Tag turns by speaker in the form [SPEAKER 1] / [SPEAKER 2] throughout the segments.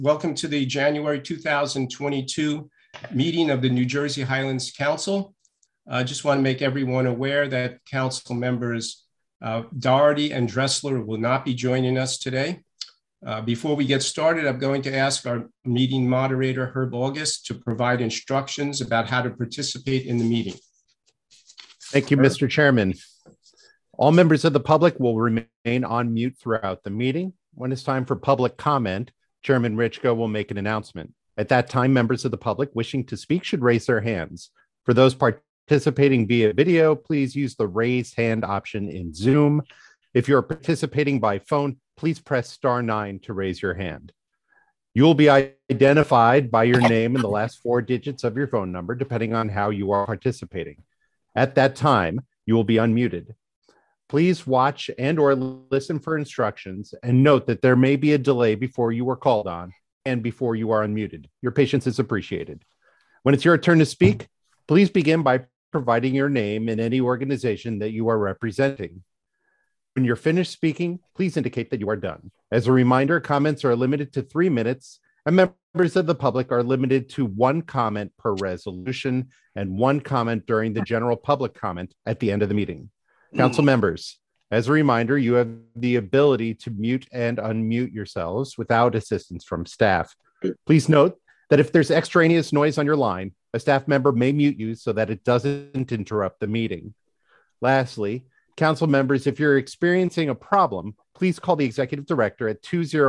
[SPEAKER 1] Welcome to the January 2022 meeting of the New Jersey Highlands Council. I just want to make everyone aware that council members Doherty and Dressler will not be joining us today. Before we get started, I'm going to ask our meeting moderator, Herb August, to provide instructions about how to participate in the meeting.
[SPEAKER 2] Thank you, Mr. Chairman. All members of the public will remain on mute throughout the meeting. When it's time for public comment, Chairman Richko will make an announcement. At that time, members of the public wishing to speak should raise their hands. For those participating via video, please use the raise hand option in Zoom. If you're participating by phone, please press *9 to raise your hand. You will be identified by your name and the last 4 digits of your phone number, depending on how you are participating. At that time, you will be unmuted. Please watch and/or listen for instructions and note that there may be a delay before you are called on and before you are unmuted. Your patience is appreciated. When it's your turn to speak, please begin by providing your name and any organization that you are representing. When you're finished speaking, please indicate that you are done. As a reminder, comments are limited to 3 minutes, and members of the public are limited to 1 comment per resolution and 1 comment during the general public comment at the end of the meeting. Council members, as a reminder, you have the ability to mute and unmute yourselves without assistance from staff. Please note that if there's extraneous noise on your line, a staff member may mute you so that it doesn't interrupt the meeting. Lastly, council members, if you're experiencing a problem, please call the executive director at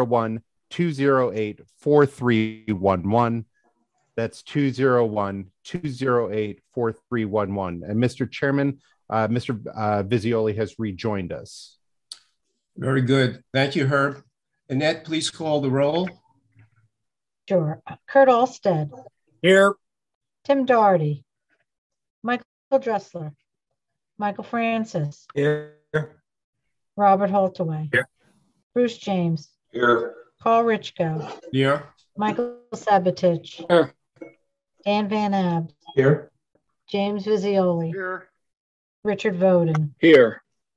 [SPEAKER 2] 201-208-4311. That's 201-208-4311. And Mr. Chairman, Mr. Visioli has rejoined us.
[SPEAKER 1] Very good. Thank you, Herb. Annette, please call the roll.
[SPEAKER 3] Sure. Kurt Alstead.
[SPEAKER 4] Here.
[SPEAKER 3] Tim Doherty. Michael Dressler. Michael Francis.
[SPEAKER 4] Here.
[SPEAKER 3] Robert Holtaway.
[SPEAKER 4] Here.
[SPEAKER 3] Bruce James.
[SPEAKER 4] Here.
[SPEAKER 3] Carl Richko.
[SPEAKER 1] Here.
[SPEAKER 3] Michael Sabatich.
[SPEAKER 4] Here.
[SPEAKER 3] Dan Van Abd.
[SPEAKER 4] Here.
[SPEAKER 3] James Visioli.
[SPEAKER 4] Here.
[SPEAKER 3] Richard Voden.
[SPEAKER 4] Here.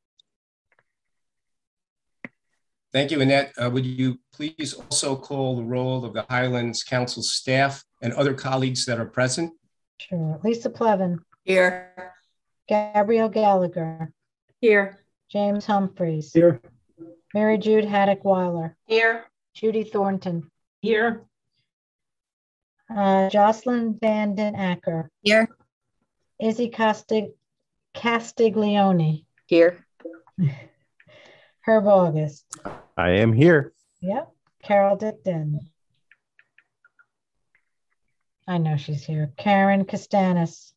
[SPEAKER 1] Thank you, Annette. Would you please also call the roll of the Highlands Council staff and other colleagues that are present?
[SPEAKER 3] Sure. Lisa Plevin.
[SPEAKER 5] Here.
[SPEAKER 3] Gabrielle Gallagher.
[SPEAKER 5] Here.
[SPEAKER 3] James Humphreys.
[SPEAKER 4] Here.
[SPEAKER 3] Mary Jude Haddock-Weiler.
[SPEAKER 5] Here.
[SPEAKER 3] Judy Thornton.
[SPEAKER 5] Here.
[SPEAKER 3] Jocelyn Vanden Acker.
[SPEAKER 5] Here.
[SPEAKER 3] Izzy Castiglione.
[SPEAKER 5] Here.
[SPEAKER 3] Herb August.
[SPEAKER 2] I am here.
[SPEAKER 3] Yep. Carol Dickton. I know she's here. Karen Castanis.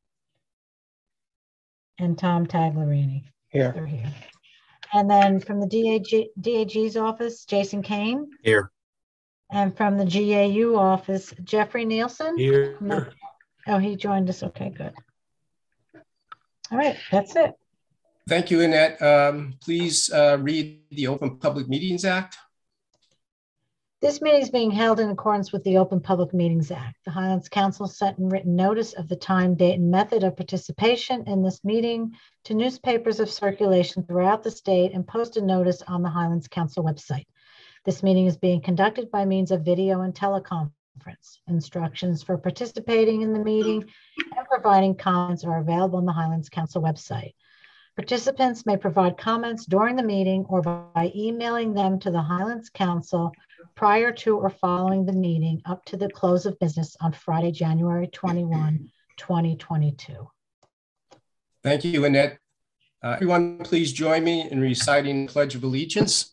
[SPEAKER 3] And Tom Taglerini.
[SPEAKER 4] Here.
[SPEAKER 3] They're here. And then from the DAG's office, Jason Kane.
[SPEAKER 4] Here.
[SPEAKER 3] And from the GAU office, Jeffrey Nielsen.
[SPEAKER 4] Here.
[SPEAKER 3] Oh, he joined us. Okay, good. All right, that's it.
[SPEAKER 1] Thank you, Annette. Please read the Open Public Meetings Act.
[SPEAKER 3] This meeting is being held in accordance with the Open Public Meetings Act. The Highlands Council sent in written notice of the time, date, and method of participation in this meeting to newspapers of circulation throughout the state and posted notice on the Highlands Council website. This meeting is being conducted by means of video and teleconference. Instructions for participating in the meeting and providing comments are available on the Highlands Council website. Participants may provide comments during the meeting or by emailing them to the Highlands Council prior to or following the meeting up to the close of business on Friday, January 21, 2022.
[SPEAKER 1] Thank you, Annette. Everyone, please join me in reciting the Pledge of Allegiance.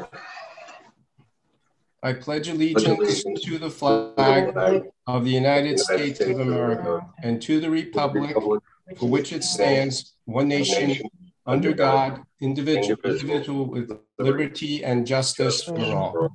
[SPEAKER 1] I pledge allegiance to the flag of the United States of America and to the republic for which it stands, one nation, under God, indivisible, with liberty and justice for all.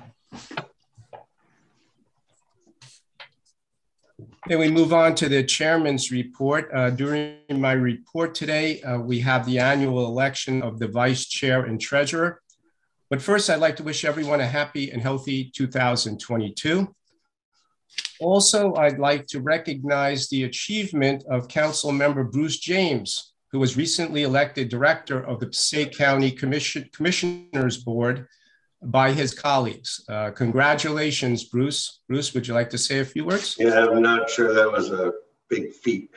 [SPEAKER 1] Then we move on to the chairman's report. During my report today, we have the annual election of the vice chair and treasurer. But first, I'd like to wish everyone a happy and healthy 2022. Also, I'd like to recognize the achievement of Council Member Bruce James, who was recently elected director of the Passaic County Commissioners Board by his colleagues. Congratulations, Bruce. Bruce, would you like to say a few words?
[SPEAKER 4] Yeah, I'm not sure that was a big feat.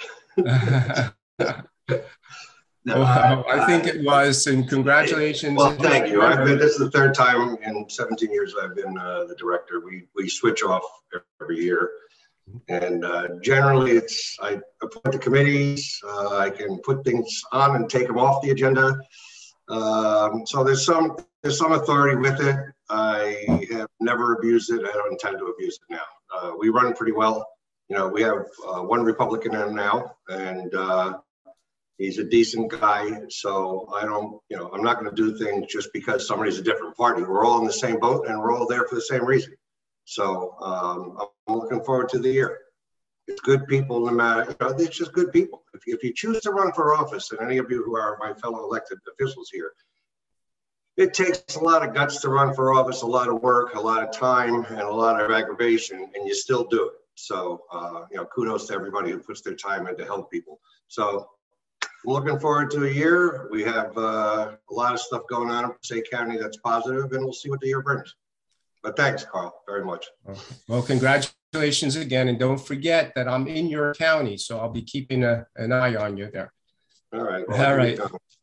[SPEAKER 1] No, I think it was, and congratulations.
[SPEAKER 4] Well, thank you. This is the third time in 17 years I've been the director. We switch off every year, and generally I appoint the committees. I can put things on and take them off the agenda. So there's some authority with it. I have never abused it. I don't intend to abuse it now. We run pretty well. You know, we have one Republican in now, and he's a decent guy. So I don't, you know, I'm not going to do things just because somebody's a different party. We're all in the same boat, and we're all there for the same reason. So I'm looking forward to the year. It's good people, no matter, you know, it's just good people. If you choose to run for office, and any of you who are my fellow elected officials here, it takes a lot of guts to run for office, a lot of work, a lot of time, and a lot of aggravation, and you still do it. So, you know, kudos to everybody who puts their time in to help people. So I'm looking forward to a year. We have a lot of stuff going on in Passaic County that's positive, and we'll see what the year brings. But thanks, Carl, very much.
[SPEAKER 1] Well, congratulations again. And don't forget that I'm in your county, so I'll be keeping an eye on you there.
[SPEAKER 4] All right. Well,
[SPEAKER 1] all right.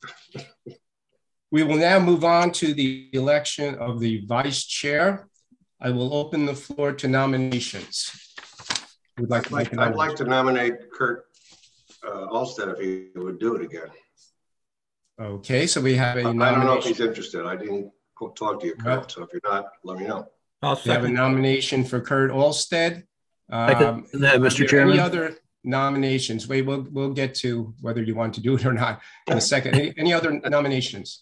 [SPEAKER 1] We will now move on to the election of the vice chair. I will open the floor to nominations. I'd
[SPEAKER 4] like to nominate Kurt Alstead if he would do it again.
[SPEAKER 1] Okay, so we have a nomination.
[SPEAKER 4] I don't know if he's interested. I didn't talk to you, Kurt. So if you're not, let me know.
[SPEAKER 1] We have a nomination for Kurt Alstead.
[SPEAKER 5] Mr. Chairman.
[SPEAKER 1] Any other nominations? Wait, we'll get to whether you want to do it or not in a second. Any other nominations?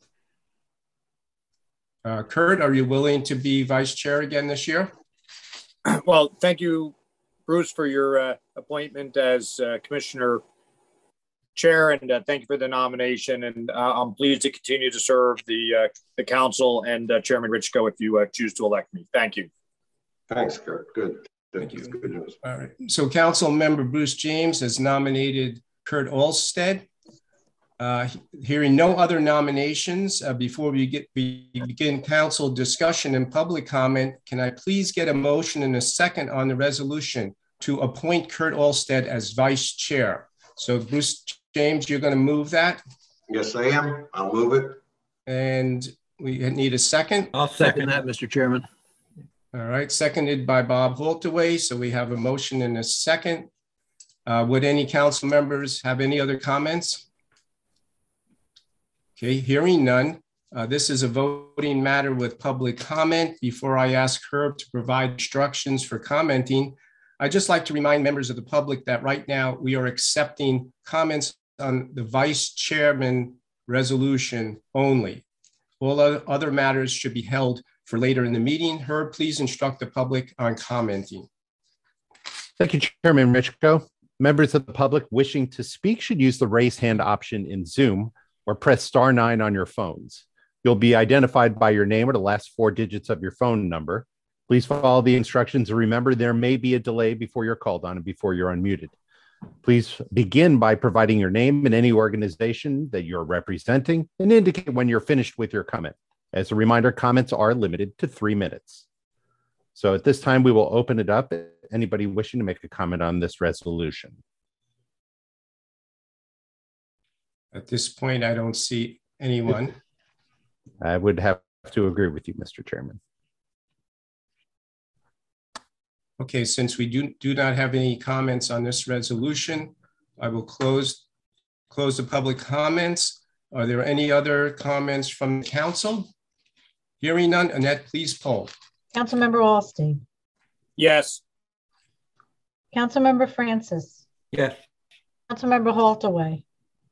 [SPEAKER 1] Kurt, are you willing to be vice chair again this year?
[SPEAKER 5] Well, thank you, Bruce, for your appointment as commissioner chair, and thank you for the nomination. And I'm pleased to continue to serve the council and Chairman Richko if you choose to elect me. Thank you.
[SPEAKER 4] Thanks, Kurt. Good.
[SPEAKER 1] Thank you.
[SPEAKER 4] Good news.
[SPEAKER 1] All right. So Council Member Bruce James has nominated Kurt Alstead. Hearing no other nominations, before we begin council discussion and public comment, can I please get a motion and a second on the resolution to appoint Kurt Alstead as vice chair? So Bruce James, you're going to move that?
[SPEAKER 4] Yes, I am. I'll move it.
[SPEAKER 1] And we need a second.
[SPEAKER 5] I'll second that, Mr. Chairman.
[SPEAKER 1] All right, seconded by Bob Holtaway. So we have a motion and a second. Would any council members have any other comments? Okay, hearing none. This is a voting matter with public comment. Before I ask Herb to provide instructions for commenting, I'd just like to remind members of the public that right now we are accepting comments on the vice chairman resolution only. All other matters should be held for later in the meeting. Herb, please instruct the public on commenting.
[SPEAKER 2] Thank you, Chairman Richko. Members of the public wishing to speak should use the raise hand option in Zoom or press *9 on your phones. You'll be identified by your name or the last 4 digits of your phone number. Please follow the instructions and remember there may be a delay before you're called on and before you're unmuted. Please begin by providing your name and any organization that you're representing and indicate when you're finished with your comment. As a reminder, comments are limited to 3 minutes. So at this time, we will open it up. Anybody wishing to make a comment on this resolution?
[SPEAKER 1] At this point, I don't see anyone.
[SPEAKER 2] I would have to agree with you, Mr. Chairman.
[SPEAKER 1] Okay, since we do not have any comments on this resolution, I will close the public comments. Are there any other comments from the council? Hearing none, Annette, please poll.
[SPEAKER 3] Councilmember Alstead.
[SPEAKER 5] Yes.
[SPEAKER 3] Councilmember Francis.
[SPEAKER 5] Yes.
[SPEAKER 3] Councilmember Holtaway.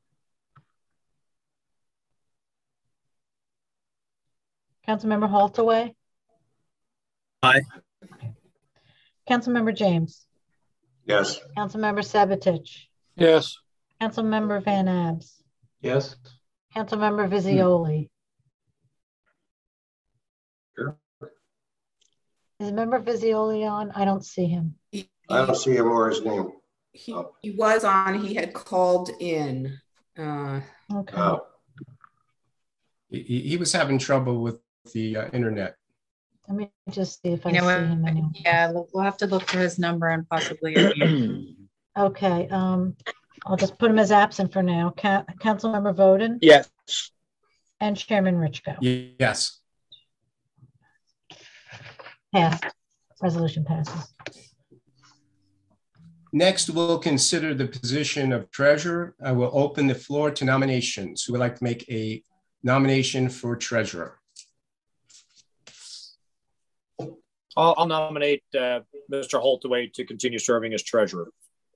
[SPEAKER 3] Councilmember Holtaway.
[SPEAKER 5] Aye.
[SPEAKER 3] Councilmember James.
[SPEAKER 4] Yes.
[SPEAKER 3] Councilmember Sabatich.
[SPEAKER 5] Yes.
[SPEAKER 3] Councilmember Van Abs.
[SPEAKER 5] Yes.
[SPEAKER 3] Councilmember Visioli.
[SPEAKER 4] Sure.
[SPEAKER 3] Is Member Visioli on? I don't see him.
[SPEAKER 4] I don't see him or his name.
[SPEAKER 6] He was on. He had called in.
[SPEAKER 3] Okay.
[SPEAKER 4] Oh.
[SPEAKER 1] He was having trouble with the internet.
[SPEAKER 3] Let me just see if I
[SPEAKER 7] You know
[SPEAKER 3] see
[SPEAKER 7] what?
[SPEAKER 3] him anywhere.
[SPEAKER 7] Yeah, we'll have to look for his number and possibly.
[SPEAKER 3] Okay, I'll just put him as absent for now. Councilmember Voden
[SPEAKER 5] Yes.
[SPEAKER 3] and Chairman Richko.
[SPEAKER 1] Yes.
[SPEAKER 3] Passed. Resolution passes.
[SPEAKER 1] Next, we'll consider the position of treasurer. I will open the floor to nominations. Who would like to make a nomination for treasurer?
[SPEAKER 5] I'll nominate Mr. Holtaway to continue serving as treasurer.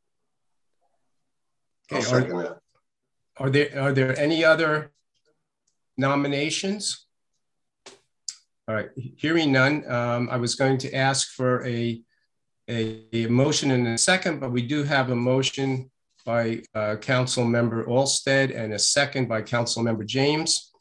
[SPEAKER 1] Okay,
[SPEAKER 4] I'll second that.
[SPEAKER 1] Are there any other nominations? All right, hearing none, I was going to ask for a motion in a second, but we do have a motion by Council Member Alstead and a second by Council Member James.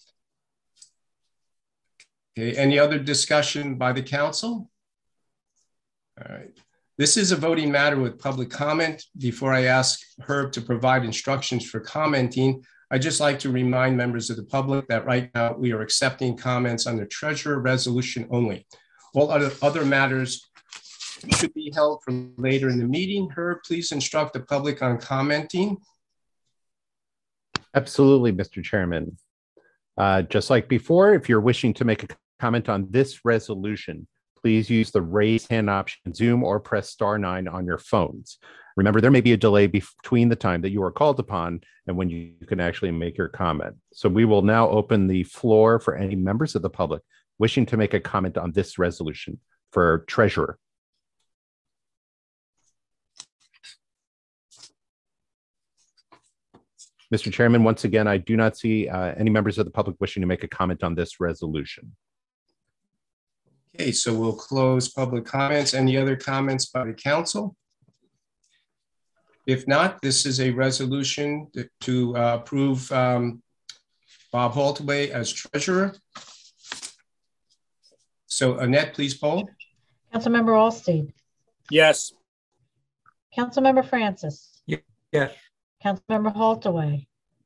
[SPEAKER 1] Okay, any other discussion by the council? All right. This is a voting matter with public comment. Before I ask Herb to provide instructions for commenting, I'd just like to remind members of the public that right now we are accepting comments on the treasurer resolution only. All other matters should be held for later in the meeting. Herb, please instruct the public on commenting.
[SPEAKER 2] Absolutely, Mr. Chairman. Just like before, if you're wishing to make a comment on this resolution, please use the raise hand option in Zoom or press *9 on your phones. Remember, there may be a delay between the time that you are called upon and when you can actually make your comment. So we will now open the floor for any members of the public wishing to make a comment on this resolution for treasurer. Mr. Chairman, once again, I do not see any members of the public wishing to make a comment on this resolution.
[SPEAKER 1] Okay, so we'll close public comments. Any other comments by the council? If not, this is a resolution to approve Bob Holtaway as treasurer. So Annette, please poll.
[SPEAKER 3] Councilmember Alstead.
[SPEAKER 5] Yes.
[SPEAKER 3] Councilmember Francis.
[SPEAKER 5] Yes.
[SPEAKER 3] Councilmember Holtaway.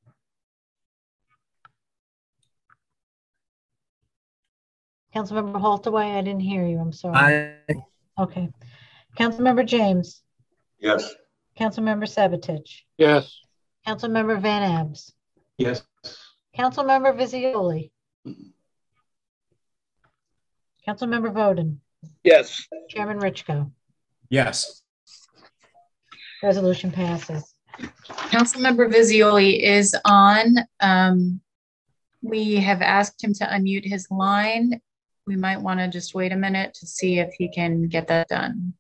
[SPEAKER 3] Councilmember Holtaway, I didn't hear you. I'm sorry.
[SPEAKER 5] Aye.
[SPEAKER 3] Okay. Councilmember James.
[SPEAKER 4] Yes.
[SPEAKER 3] Councilmember Sabatich.
[SPEAKER 5] Yes.
[SPEAKER 3] Councilmember Van Abs.
[SPEAKER 1] Yes.
[SPEAKER 3] Councilmember Visioli. Councilmember Voden.
[SPEAKER 5] Yes.
[SPEAKER 3] Chairman Richko.
[SPEAKER 1] Yes.
[SPEAKER 3] Resolution passes.
[SPEAKER 7] Councilmember Visioli is on. We have asked him to unmute his line. We might want to just wait a minute to see if he can get that done.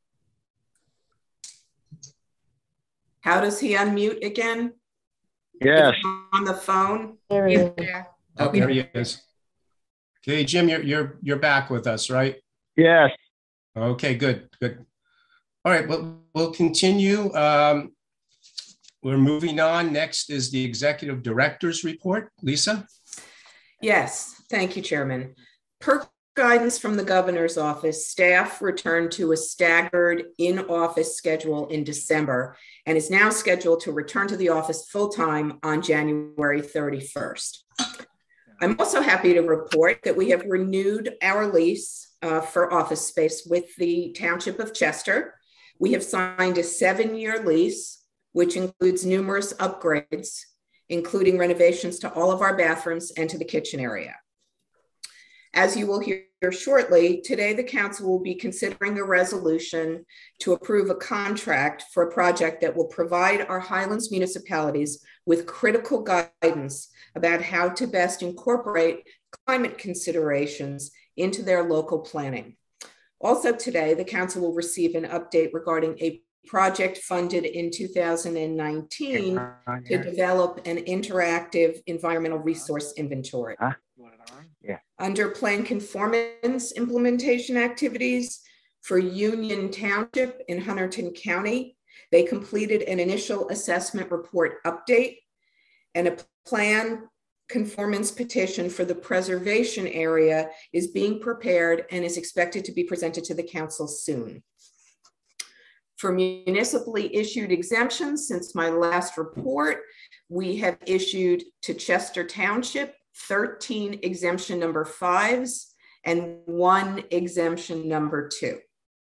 [SPEAKER 6] How does he unmute again?
[SPEAKER 5] Yes.
[SPEAKER 6] On the phone?
[SPEAKER 3] There he
[SPEAKER 7] He's
[SPEAKER 3] is.
[SPEAKER 7] there.
[SPEAKER 1] Oh, there he is. Okay, Jim, you're back with us, right?
[SPEAKER 5] Yes.
[SPEAKER 1] Okay, good. All right, we'll continue. We're moving on. Next is the executive director's report. Lisa?
[SPEAKER 6] Yes, thank you, Chairman. Per guidance from the governor's office, staff returned to a staggered in-office schedule in December and is now scheduled to return to the office full-time on January 31st. I'm also happy to report that we have renewed our lease for office space with the Township of Chester. We have signed a 7-year lease, which includes numerous upgrades, including renovations to all of our bathrooms and to the kitchen area. As you will hear shortly, today the council will be considering a resolution to approve a contract for a project that will provide our Highlands municipalities with critical guidance about how to best incorporate climate considerations into their local planning. Also today, the council will receive an update regarding a project funded in 2019 to develop an interactive environmental resource inventory. Under plan conformance implementation activities for Union Township in Hunterdon County, they completed an initial assessment report update and a plan conformance petition for the preservation area is being prepared and is expected to be presented to the council soon. For municipally issued exemptions, since my last report, we have issued to Chester Township 13 exemption number 5s and 1 exemption number 2.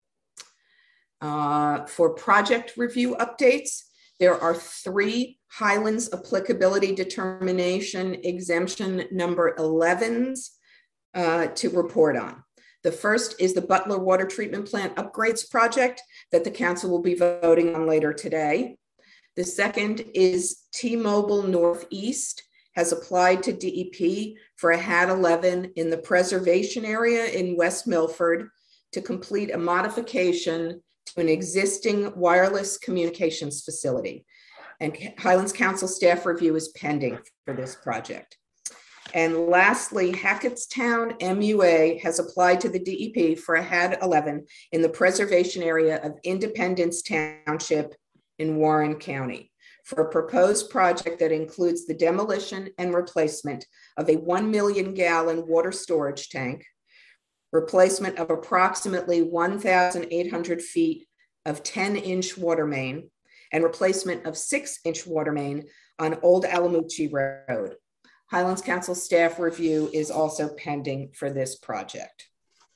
[SPEAKER 6] For project review updates, there are 3 Highlands applicability determination exemption number 11s to report on. The first is the Butler Water Treatment Plant upgrades project that the council will be voting on later today. The second is T-Mobile Northeast has applied to DEP for a HAD 11 in the preservation area in West Milford to complete a modification to an existing wireless communications facility. And Highlands Council staff review is pending for this project. And lastly, Hackettstown MUA has applied to the DEP for a HAD 11 in the preservation area of Independence Township in Warren County for a proposed project that includes the demolition and replacement of a 1 million gallon water storage tank, replacement of approximately 1,800 feet of 10-inch water main, and replacement of 6-inch water main on Old Alamucci Road. Highlands Council staff review is also pending for this project.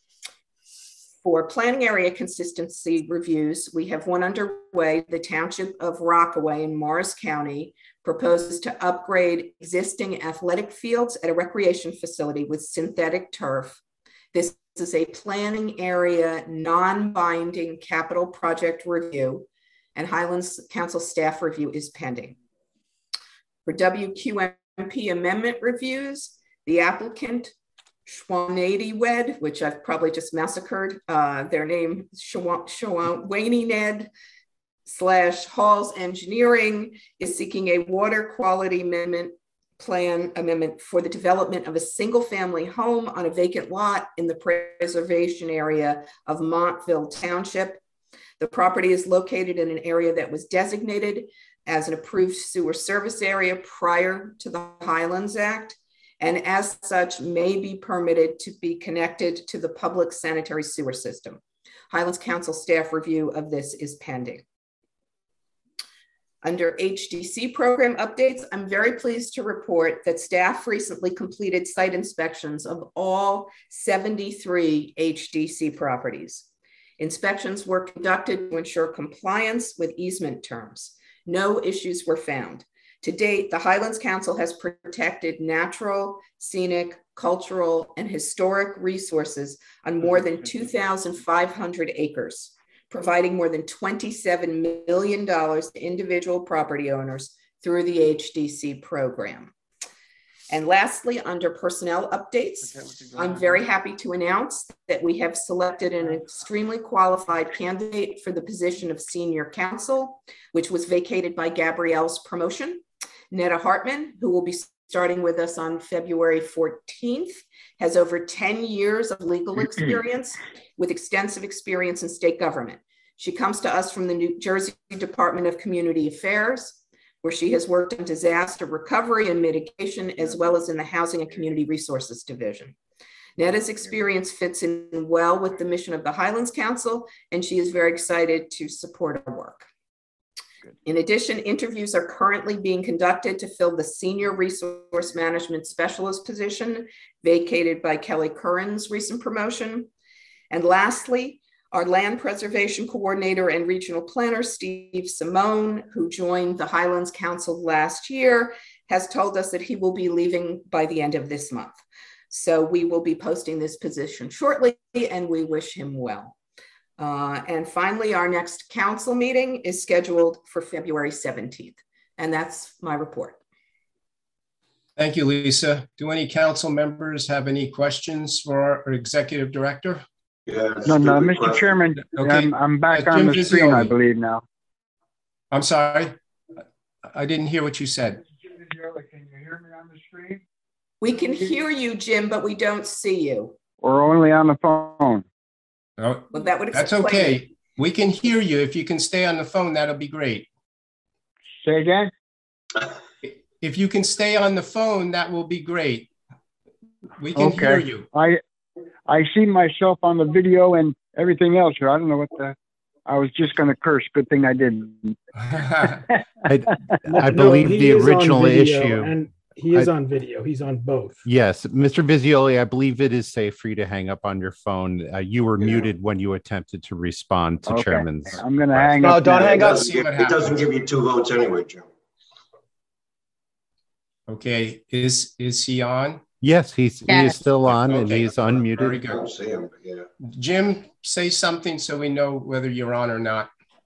[SPEAKER 6] For planning area consistency reviews, we have one underway. The Township of Rockaway in Morris County proposes to upgrade existing athletic fields at a recreation facility with synthetic turf. This is a planning area non-binding capital project review, and Highlands Council staff review is pending. For WQMP amendment reviews, the applicant Schwanady Wed, which I've probably just massacred their name, Schwanady Ned / Halls Engineering, is seeking a water quality plan amendment for the development of a single family home on a vacant lot in the preservation area of Montville Township. The property is located in an area that was designated as an approved sewer service area prior to the Highlands Act, and as such may be permitted to be connected to the public sanitary sewer system. Highlands Council staff review of this is pending. Under HDC program updates, I'm very pleased to report that staff recently completed site inspections of all 73 HDC properties. Inspections were conducted to ensure compliance with easement terms. No issues were found. To date, the Highlands Council has protected natural, scenic, cultural, and historic resources on more than 2,500 acres, providing more than $27 million to individual property owners through the HDC program. And lastly, under personnel updates, I'm very happy to announce that we have selected an extremely qualified candidate for the position of senior counsel, which was vacated by Gabrielle's promotion. Netta Hartman, who will be starting with us on February 14th, has over 10 years of legal experience with extensive experience in state government. She comes to us from the New Jersey Department of Community Affairs, where she has worked in disaster recovery and mitigation, as well as in the Housing and Community Resources Division. Netta's experience fits in well with the mission of the Highlands Council, and she is very excited to support our work. In addition, interviews are currently being conducted to fill the Senior Resource Management Specialist position vacated by Kelly Curran's recent promotion. And lastly, our Land Preservation Coordinator and Regional Planner, Steve Simone, who joined the Highlands Council last year, has told us that he will be leaving by the end of this month. So we will be posting this position shortly, and we wish him well. And finally, our next council meeting is scheduled for February 17th. And that's my report.
[SPEAKER 1] Thank you, Lisa. Do any council members have any questions for our executive director?
[SPEAKER 4] Yeah,
[SPEAKER 8] No, Mr. Chairman,
[SPEAKER 1] okay.
[SPEAKER 8] I'm back on the screen, I believe now.
[SPEAKER 1] I'm sorry. I didn't hear what you said.
[SPEAKER 8] Can you hear me on the screen?
[SPEAKER 6] We can hear you, Jim, but we don't see you.
[SPEAKER 8] Or only on the phone?
[SPEAKER 1] Oh,
[SPEAKER 6] Well, that would
[SPEAKER 1] that's
[SPEAKER 6] explain
[SPEAKER 1] okay.
[SPEAKER 6] it.
[SPEAKER 1] We can hear you. If you can stay on the phone, that'll be great.
[SPEAKER 8] Say again?
[SPEAKER 1] If you can stay on the phone, that will be great. We can hear you.
[SPEAKER 8] I see myself on the video and everything else here. I don't know what the, I was just going to curse. Good thing I didn't.
[SPEAKER 2] I believe the original issue.
[SPEAKER 9] He is on video. He's on both.
[SPEAKER 2] Yes, Mr. Visioli, I believe it is safe for you to hang up on your phone. You were muted when you attempted to respond to Chairman's.
[SPEAKER 8] I'm going to hang up.
[SPEAKER 10] No, don't hang up.
[SPEAKER 4] It doesn't give you 2 votes anyway, Jim.
[SPEAKER 1] Okay, is he on?
[SPEAKER 2] Yes, he is still on, and he's unmuted.
[SPEAKER 1] Very good.
[SPEAKER 4] I don't see him, but yeah.
[SPEAKER 1] Jim, say something so we know whether you're on or not.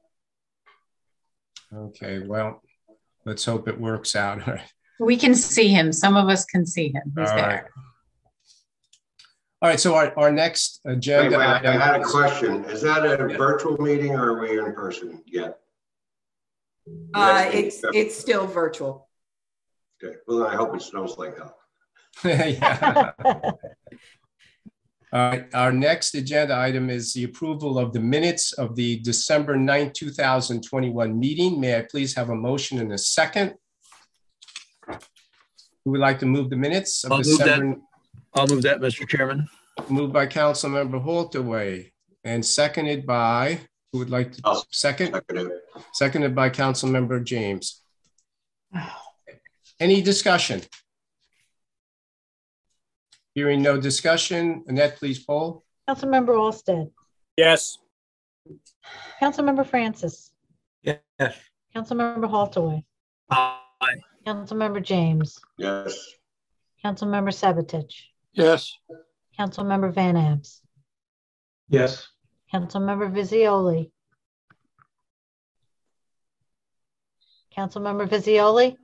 [SPEAKER 1] Okay, well, let's hope it works out. All right.
[SPEAKER 7] We can see him. Some of us can see him. He's
[SPEAKER 1] All
[SPEAKER 7] there.
[SPEAKER 1] right. All right, so our next agenda.
[SPEAKER 4] Wait, I had a question. Is that a virtual meeting or are we in person yet?
[SPEAKER 6] It's still virtual.
[SPEAKER 4] Okay, well, then I hope it snows like hell.
[SPEAKER 1] Yeah. All right, our next agenda item is the approval of the minutes of the December 9th, 2021 meeting. May I please have a motion and a second? Who would like to move the minutes of December?
[SPEAKER 10] I'll move that, Mr. Chairman.
[SPEAKER 1] Moved by Councilmember Holtaway and seconded by, who would like to second? Seconded by Councilmember James. Any discussion? Hearing no discussion, Annette, please poll.
[SPEAKER 3] Councilmember Olsted.
[SPEAKER 5] Yes.
[SPEAKER 3] Councilmember Francis.
[SPEAKER 10] Yes.
[SPEAKER 3] Councilmember Holtaway.
[SPEAKER 10] Aye.
[SPEAKER 3] Councilmember James.
[SPEAKER 4] Yes.
[SPEAKER 3] Councilmember Sabatich.
[SPEAKER 10] Yes.
[SPEAKER 3] Councilmember Van Abs.
[SPEAKER 9] Yes.
[SPEAKER 3] Councilmember Visioli. Councilmember Visioli.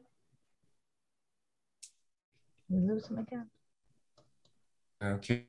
[SPEAKER 3] We lose him again.
[SPEAKER 1] Okay,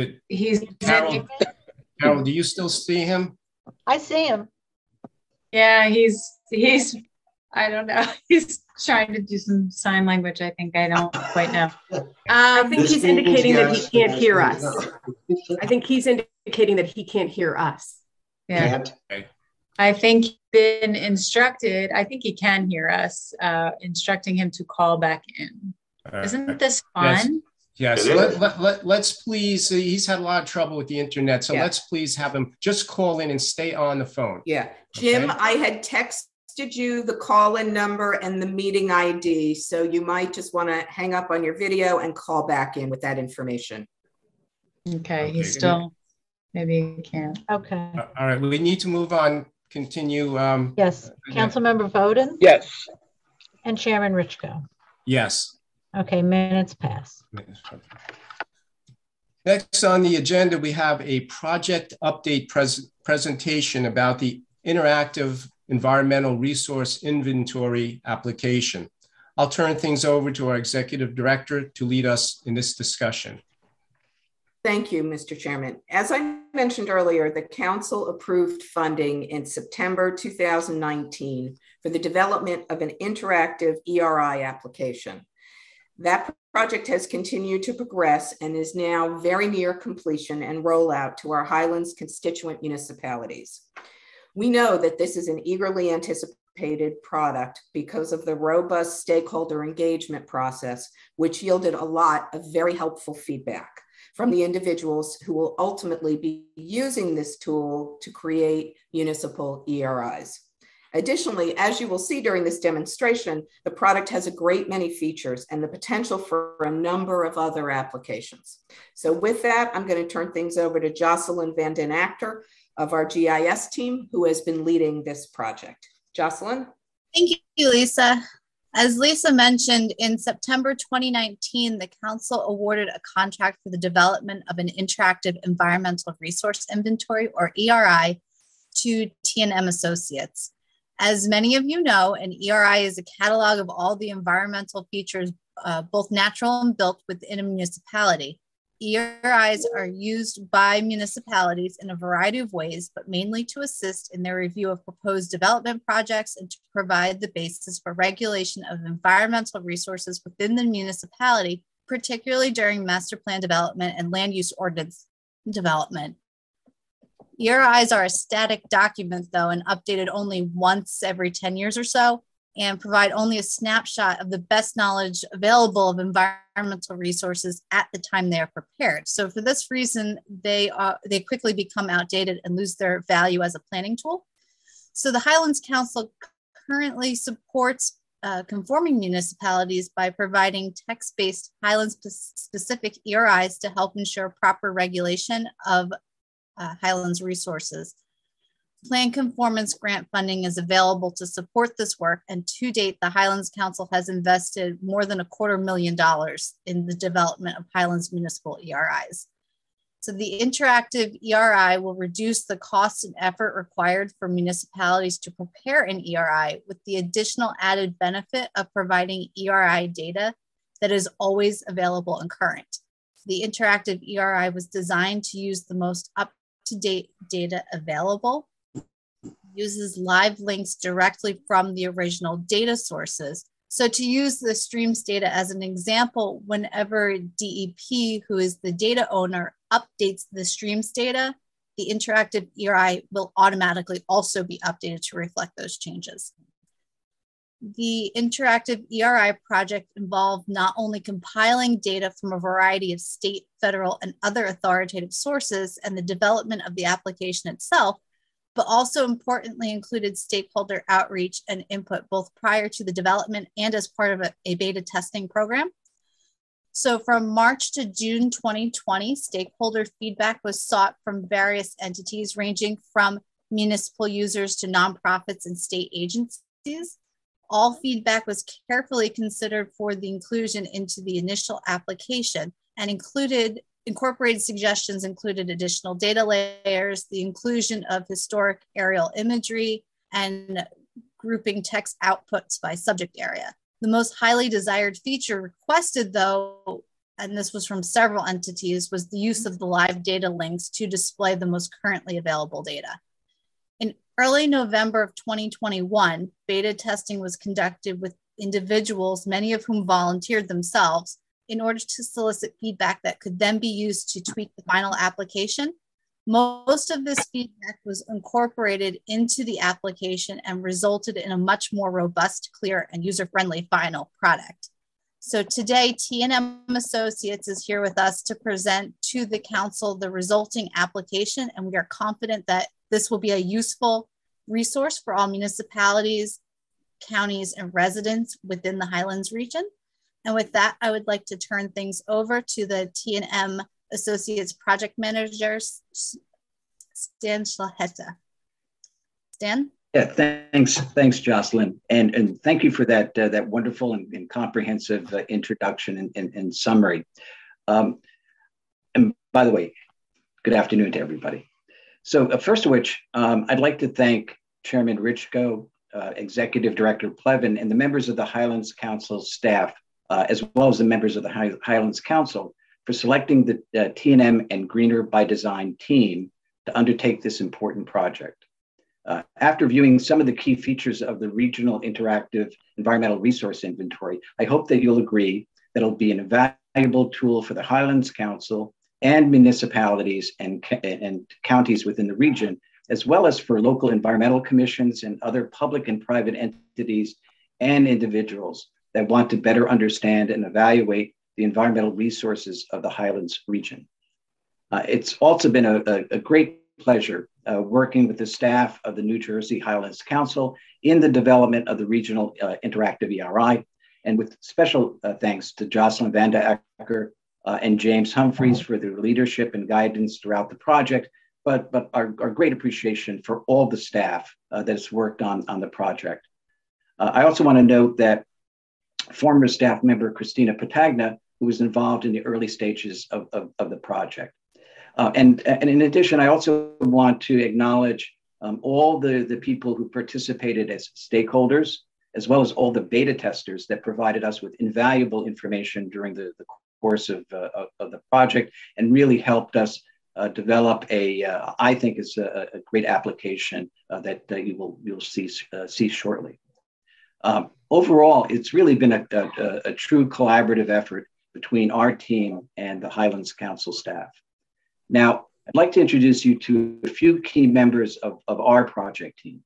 [SPEAKER 1] Carol, do you still see him?
[SPEAKER 3] I see him.
[SPEAKER 7] Yeah, he's I don't know. He's trying to do some sign language. I think I don't quite know.
[SPEAKER 11] I think he's indicating that he can't hear us. I think he's indicating that he can't hear us.
[SPEAKER 7] Yeah. I think he's been instructed. I think he can hear us, instructing him to call back in. Isn't this fun?
[SPEAKER 1] Yes. Let's please, he's had a lot of trouble with the internet. So let's please have him just call in and stay on the phone.
[SPEAKER 6] Yeah. Jim, I had texted you the call-in number and the meeting ID. So you might just want to hang up on your video and call back in with that information.
[SPEAKER 7] Okay. He's still, maybe he can't.
[SPEAKER 3] Okay.
[SPEAKER 1] All right. We need to move on. Continue.
[SPEAKER 3] Yes. Councilmember Voden?
[SPEAKER 10] Yes.
[SPEAKER 3] And Chairman Richko?
[SPEAKER 1] Yes.
[SPEAKER 3] Okay, minutes pass.
[SPEAKER 1] Next on the agenda, we have a project update presentation about the interactive environmental resource inventory application. I'll turn things over to our executive director to lead us in this discussion.
[SPEAKER 6] Thank you, Mr. Chairman. As I mentioned earlier, the council approved funding in September 2019 for the development of an interactive ERI application. That project has continued to progress and is now very near completion and rollout to our Highlands constituent municipalities. We know that this is an eagerly anticipated product because of the robust stakeholder engagement process, which yielded a lot of very helpful feedback from the individuals who will ultimately be using this tool to create municipal ERIs. Additionally, as you will see during this demonstration, the product has a great many features and the potential for a number of other applications. So with that, I'm going to turn things over to Jocelyn Van Den Achter of our GIS team, who has been leading this project. Jocelyn?
[SPEAKER 12] Thank you, Lisa. As Lisa mentioned, in September 2019, the council awarded a contract for the development of an interactive environmental resource inventory, or ERI, to T&M Associates. As many of you know, an ERI is a catalog of all the environmental features, both natural and built within a municipality. ERIs are used by municipalities in a variety of ways, but mainly to assist in their review of proposed development projects and to provide the basis for regulation of environmental resources within the municipality, particularly during master plan development and land use ordinance development. ERIs are a static document, though, and updated only once every 10 years or so, and provide only a snapshot of the best knowledge available of environmental resources at the time they are prepared. So for this reason, they quickly become outdated and lose their value as a planning tool. So the Highlands Council currently supports conforming municipalities by providing text-based Highlands-specific ERIs to help ensure proper regulation of Highlands resources. Plan conformance grant funding is available to support this work, and to date, the Highlands Council has invested more than $250,000 in the development of Highlands municipal ERIs. So the interactive ERI will reduce the cost and effort required for municipalities to prepare an ERI, with the additional added benefit of providing ERI data that is always available and current. The interactive ERI was designed to use the most up-to-date data available, uses live links directly from the original data sources. So to use the streams data as an example, whenever DEP, who is the data owner, updates the streams data, the interactive ERI will automatically also be updated to reflect those changes. The interactive ERI project involved not only compiling data from a variety of state, federal, and other authoritative sources and the development of the application itself, but also importantly included stakeholder outreach and input both prior to the development and as part of a beta testing program. So from March to June 2020, stakeholder feedback was sought from various entities ranging from municipal users to nonprofits and state agencies. All feedback was carefully considered for the inclusion into the initial application, and incorporated suggestions included additional data layers, the inclusion of historic aerial imagery, and grouping text outputs by subject area. The most highly desired feature requested, though, and this was from several entities, was the use of the live data links to display the most currently available data. In early November of 2021, beta testing was conducted with individuals, many of whom volunteered themselves, in order to solicit feedback that could then be used to tweak the final application. Most of this feedback was incorporated into the application and resulted in a much more robust, clear, and user-friendly final product. So today, T&M Associates is here with us to present to the council the resulting application, and we are confident that this will be a useful resource for all municipalities, counties, and residents within the Highlands region. And with that, I would like to turn things over to the T&M Associates Project Manager, Stan Schlahetta. Stan?
[SPEAKER 13] Yeah, thanks, Jocelyn. And thank you for that, that wonderful and comprehensive introduction and summary. And by the way, good afternoon to everybody. So first of which, I'd like to thank Chairman Richko, Executive Director Plevin, and the members of the Highlands Council staff, as well as the members of the Highlands Council, for selecting the T&M and Greener by Design team to undertake this important project. After viewing some of the key features of the Regional Interactive Environmental Resource Inventory, I hope that you'll agree that it'll be an invaluable tool for the Highlands Council and municipalities and counties within the region, as well as for local environmental commissions and other public and private entities and individuals that want to better understand and evaluate the environmental resources of the Highlands region. It's also been a great pleasure working with the staff of the New Jersey Highlands Council in the development of the Regional Interactive ERI, and with special thanks to Jocelyn Vandeacker and James Humphreys for their leadership and guidance throughout the project, but our great appreciation for all the staff that has worked on the project. I also want to note that former staff member Christina Patagna, who was involved in the early stages of the project. And in addition, I also want to acknowledge all the people who participated as stakeholders, as well as all the beta testers that provided us with invaluable information during the course of the project and really helped us develop I think is a great application that you'll see shortly. Overall, it's really been a true collaborative effort between our team and the Highlands Council staff. Now, I'd like to introduce you to a few key members of our project team.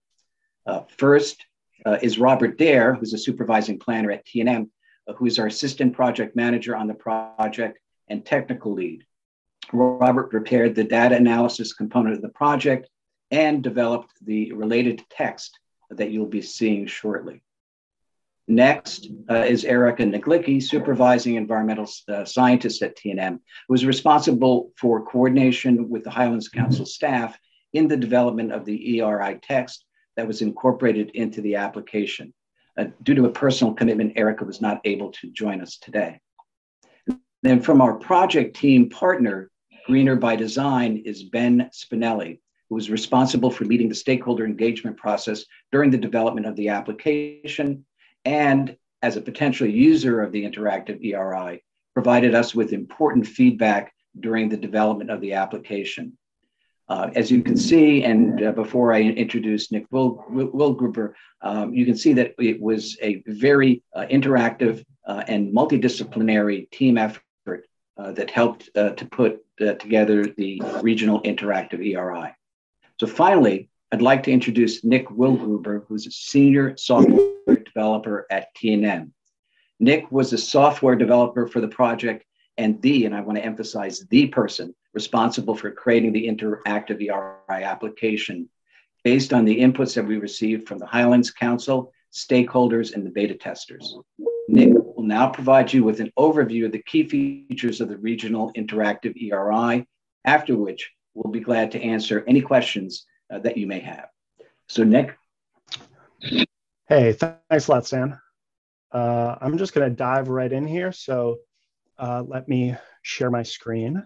[SPEAKER 13] First is Robert Dare, who's a supervising planner at T&M, who is our assistant project manager on the project and technical lead. Robert prepared the data analysis component of the project and developed the related text that you'll be seeing shortly. Next is Erica Naglicki, supervising environmental scientist at TNM, who was responsible for coordination with the Highlands Council staff in the development of the ERI text that was incorporated into the application. Due to a personal commitment, Erica was not able to join us today. Then from our project team partner, Greener by Design, is Ben Spinelli, who was responsible for leading the stakeholder engagement process during the development of the application, and as a potential user of the interactive ERI, provided us with important feedback during the development of the application. As you can see, and before I introduce Nick Wilgruber, you can see that it was a very interactive and multidisciplinary team effort that helped to put together the regional interactive ERI. So finally, I'd like to introduce Nick Wilgruber, who's a senior software developer at TNM. Nick was a software developer for the project and I want to emphasize, the person responsible for creating the interactive ERI application based on the inputs that we received from the Highlands Council, stakeholders, and the beta testers. Nick will now provide you with an overview of the key features of the regional interactive ERI, after which we'll be glad to answer any questions that you may have. So Nick.
[SPEAKER 9] Hey, thanks a lot, Stan. I'm just going to dive right in here. So let me share my screen.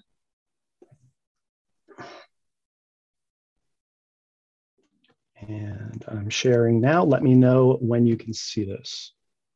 [SPEAKER 9] And I'm sharing now. Let me know when you can see this.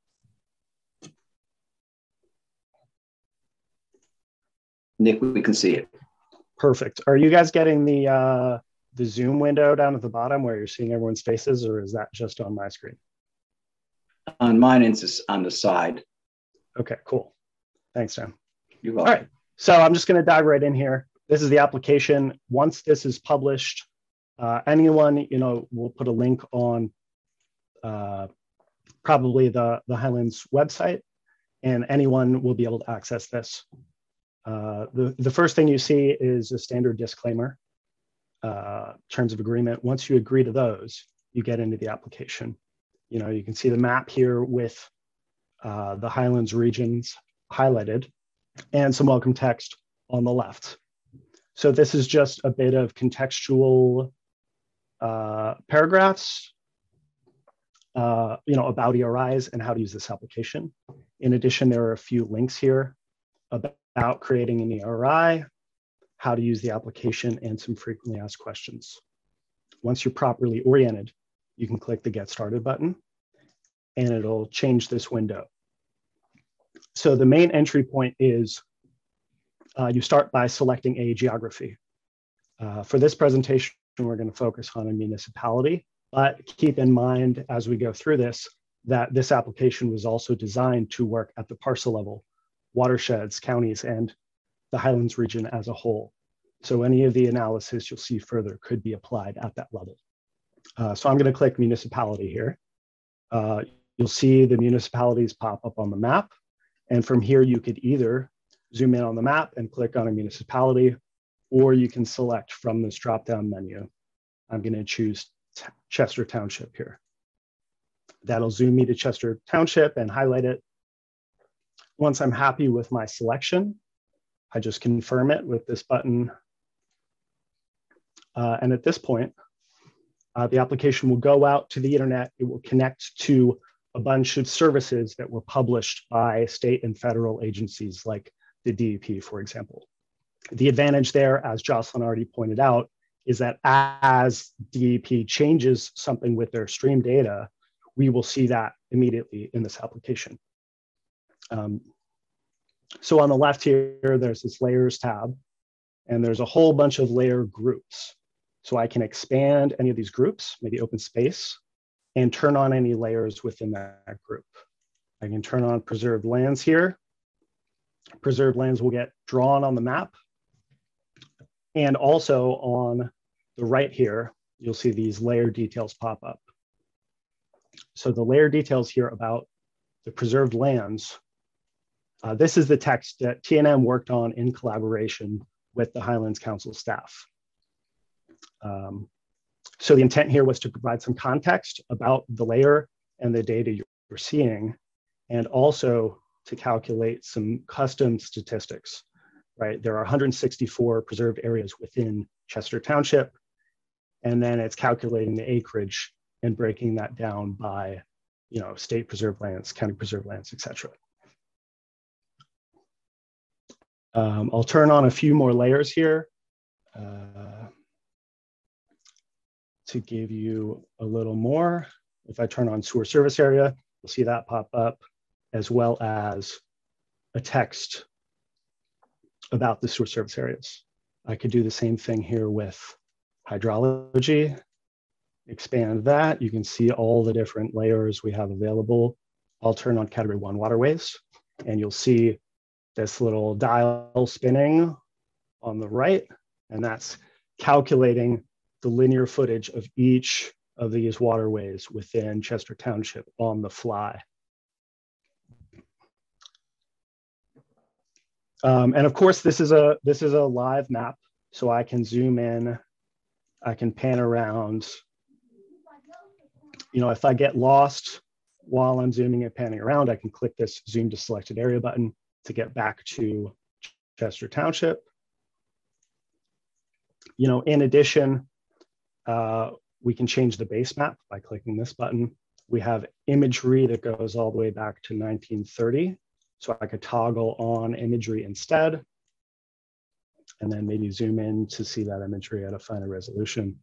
[SPEAKER 13] Nick, we can see it.
[SPEAKER 9] Perfect. Are you guys getting the Zoom window down at the bottom where you're seeing everyone's faces, or is that just on my screen?
[SPEAKER 13] On mine, it's on the side.
[SPEAKER 9] Okay, cool. Thanks, Sam.
[SPEAKER 13] You're welcome.
[SPEAKER 9] All right, so I'm just going to dive right in here. This is the application. Once this is published, anyone, we'll put a link on probably the Highlands website, and anyone will be able to access this. The first thing you see is a standard disclaimer, terms of agreement. Once you agree to those, you get into the application. You can see the map here with the Highlands regions highlighted and some welcome text on the left. So this is just a bit of contextual paragraphs, about ERIs and how to use this application. In addition, there are a few links here about creating an ERI, how to use the application, and some frequently asked questions. Once you're properly oriented, you can click the Get Started button, and it'll change this window. So the main entry point is you start by selecting a geography. For this presentation, we're going to focus on a municipality, but keep in mind as we go through this, that this application was also designed to work at the parcel level, watersheds, counties, and the Highlands region as a whole. So any of the analysis you'll see further could be applied at that level. So I'm going to click municipality here. You'll see the municipalities pop up on the map. And from here, you could either zoom in on the map and click on a municipality, or you can select from this drop-down menu. I'm going to choose Chester Township here. That'll zoom me to Chester Township and highlight it. Once I'm happy with my selection, I just confirm it with this button. And at this point, the application will go out to the internet. It will connect to a bunch of services that were published by state and federal agencies like the DEP, for example. The advantage there, as Jocelyn already pointed out, is that as DEP changes something with their stream data, we will see that immediately in this application. So on the left here, there's this layers tab, and there's a whole bunch of layer groups. So I can expand any of these groups, maybe open space, and turn on any layers within that group. I can turn on preserved lands here. Preserved lands will get drawn on the map. And also on the right here, you'll see these layer details pop up. So the layer details here about the preserved lands, this is the text that TNM worked on in collaboration with the Highlands Council staff. So the intent here was to provide some context about the layer and the data you're we're seeing, and also to calculate some custom statistics, right? There are 164 preserved areas within Chester Township, and then it's calculating the acreage and breaking that down by, state preserved lands, county preserved lands, et cetera. I'll turn on a few more layers here to give you a little more. If I turn on sewer service area, you'll see that pop up, as well as a text about the sewer service areas. I could do the same thing here with hydrology. Expand that. You can see all the different layers we have available. I'll turn on category 1 waterways, and you'll see this little dial spinning on the right, and that's calculating the linear footage of each of these waterways within Chester Township on the fly. And of course, this is a live map, so I can zoom in, I can pan around. If I get lost while I'm zooming and panning around, I can click this zoom to selected area button to get back to Chester Township. In addition, we can change the base map by clicking this button. We have imagery that goes all the way back to 1930. So I could toggle on imagery instead, and then maybe zoom in to see that imagery at a finer resolution.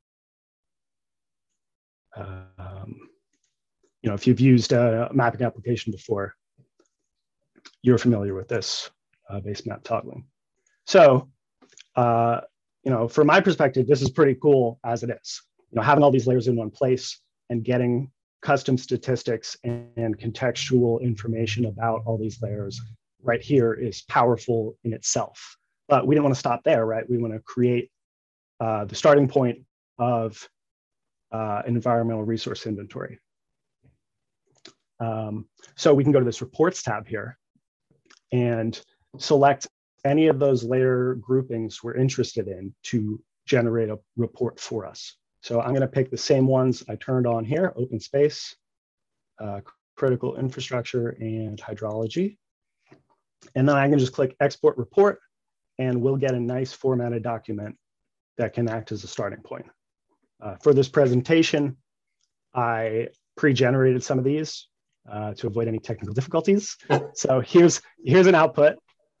[SPEAKER 9] If you've used a mapping application before, you're familiar with this base map toggling. So, from my perspective, this is pretty cool as it is. Having all these layers in one place and getting custom statistics and contextual information about all these layers right here is powerful in itself. But we didn't want to stop there, right? We want to create the starting point of an environmental resource inventory. So we can go to this reports tab here and select any of those layer groupings we're interested in to generate a report for us. So I'm going to pick the same ones I turned on here: open space, critical infrastructure, and hydrology. And then I can just click export report, and we'll get a nice formatted document that can act as a starting point. For this presentation, I pre-generated some of these to avoid any technical difficulties. So here's an output.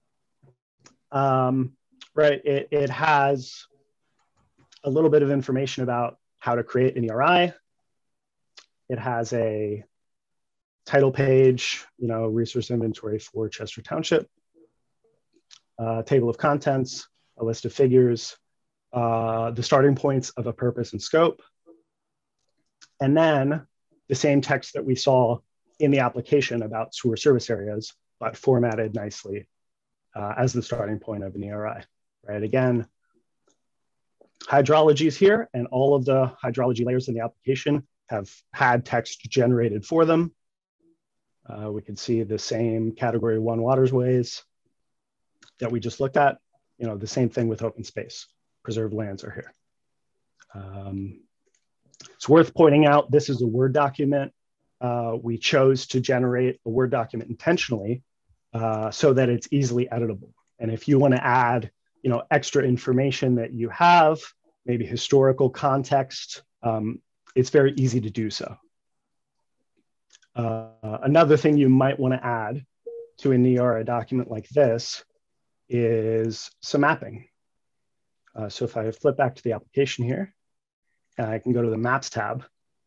[SPEAKER 9] Right, it has a little bit of information about how to create an ERI. It has a title page, resource inventory for Chester Township, table of contents, a list of figures, the starting points of a purpose and scope, and then the same text that we saw in the application about sewer service areas, but formatted nicely as the starting point of an ERI, right? Again, hydrology is here, and all of the hydrology layers in the application have had text generated for them. We can see the same category 1 waterways that we just looked at. The same thing with open space. Preserved lands are here. It's worth pointing out, this is a Word document. We chose to generate a Word document intentionally so that it's easily editable. And if you want to add, extra information that you have, maybe historical context, it's very easy to do so. Another thing you might want to add to an ERI document like this is some mapping. So if I flip back to the application here, I can go to the Maps tab.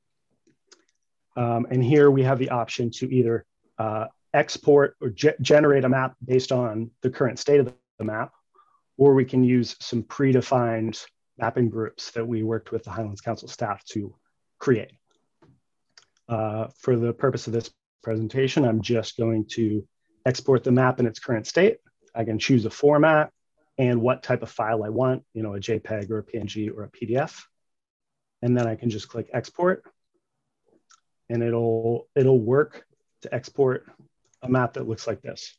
[SPEAKER 9] And here we have the option to either export or generate a map based on the current state of the map, or we can use some predefined mapping groups that we worked with the Highlands Council staff to create. For the purpose of this presentation, I'm just going to export the map in its current state. I can choose a format and what type of file I want, a JPEG or a PNG or a PDF. And then I can just click export, and it'll work to export a map that looks like this.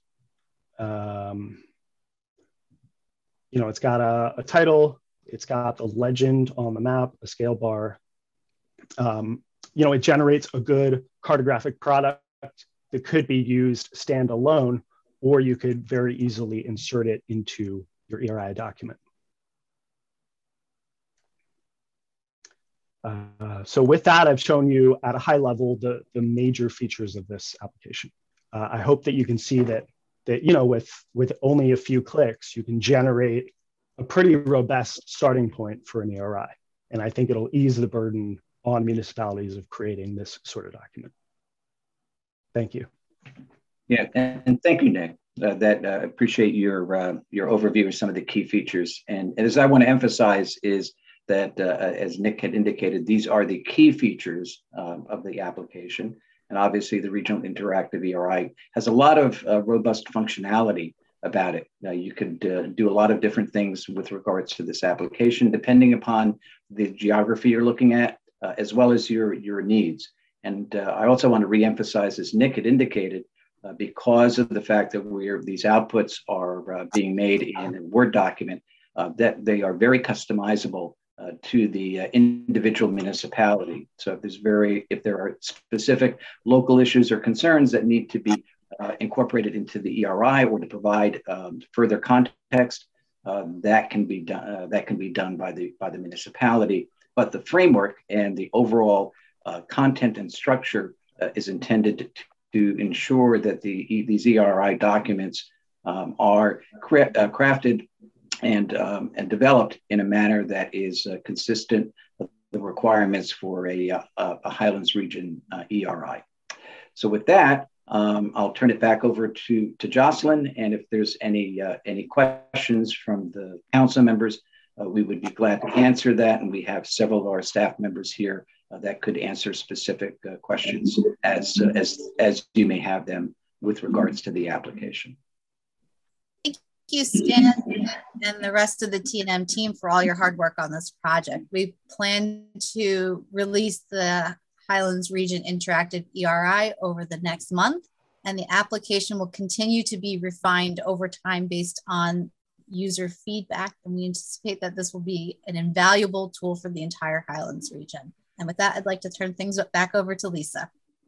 [SPEAKER 9] It's got a title, it's got the legend on the map, a scale bar. it generates a good cartographic product that could be used standalone, or you could very easily insert it into your ERI document. So with that, I've shown you at a high level the major features of this application. I hope that you can see that with only a few clicks, you can generate a pretty robust starting point for an ERI. And I think it'll ease the burden on municipalities of creating this sort of document. Thank you.
[SPEAKER 13] Yeah, and thank you, Nick. Appreciate your overview of some of the key features. And as I want to emphasize is that, as Nick had indicated, these are the key features of the application. And obviously the Regional Interactive ERI has a lot of robust functionality about it. Now you could do a lot of different things with regards to this application, depending upon the geography you're looking at, as well as your needs. And I also want to reemphasize, as Nick had indicated, because of the fact that these outputs are being made in a Word document, that they are very customizable to the individual municipality. So if there are specific local issues or concerns that need to be incorporated into the ERI or to provide further context, that can be done by the municipality. But the framework and the overall content and structure is intended to ensure that these ERI documents are crafted and developed in a manner that is consistent with the requirements for a Highlands Region ERI. So with that, I'll turn it back over to Jocelyn, and if there's any questions from the council members, we would be glad to answer that, and we have several of our staff members here that could answer specific questions as you may have them with regards to the application.
[SPEAKER 12] Thank you, Stan, and the rest of the T&M team for all your hard work on this project. We plan to release the Highlands Region Interactive ERI over the next month, and the application will continue to be refined over time based on user feedback, and we anticipate that this will be an invaluable tool for the entire Highlands region. And with that, I'd like to turn things back over to Lisa.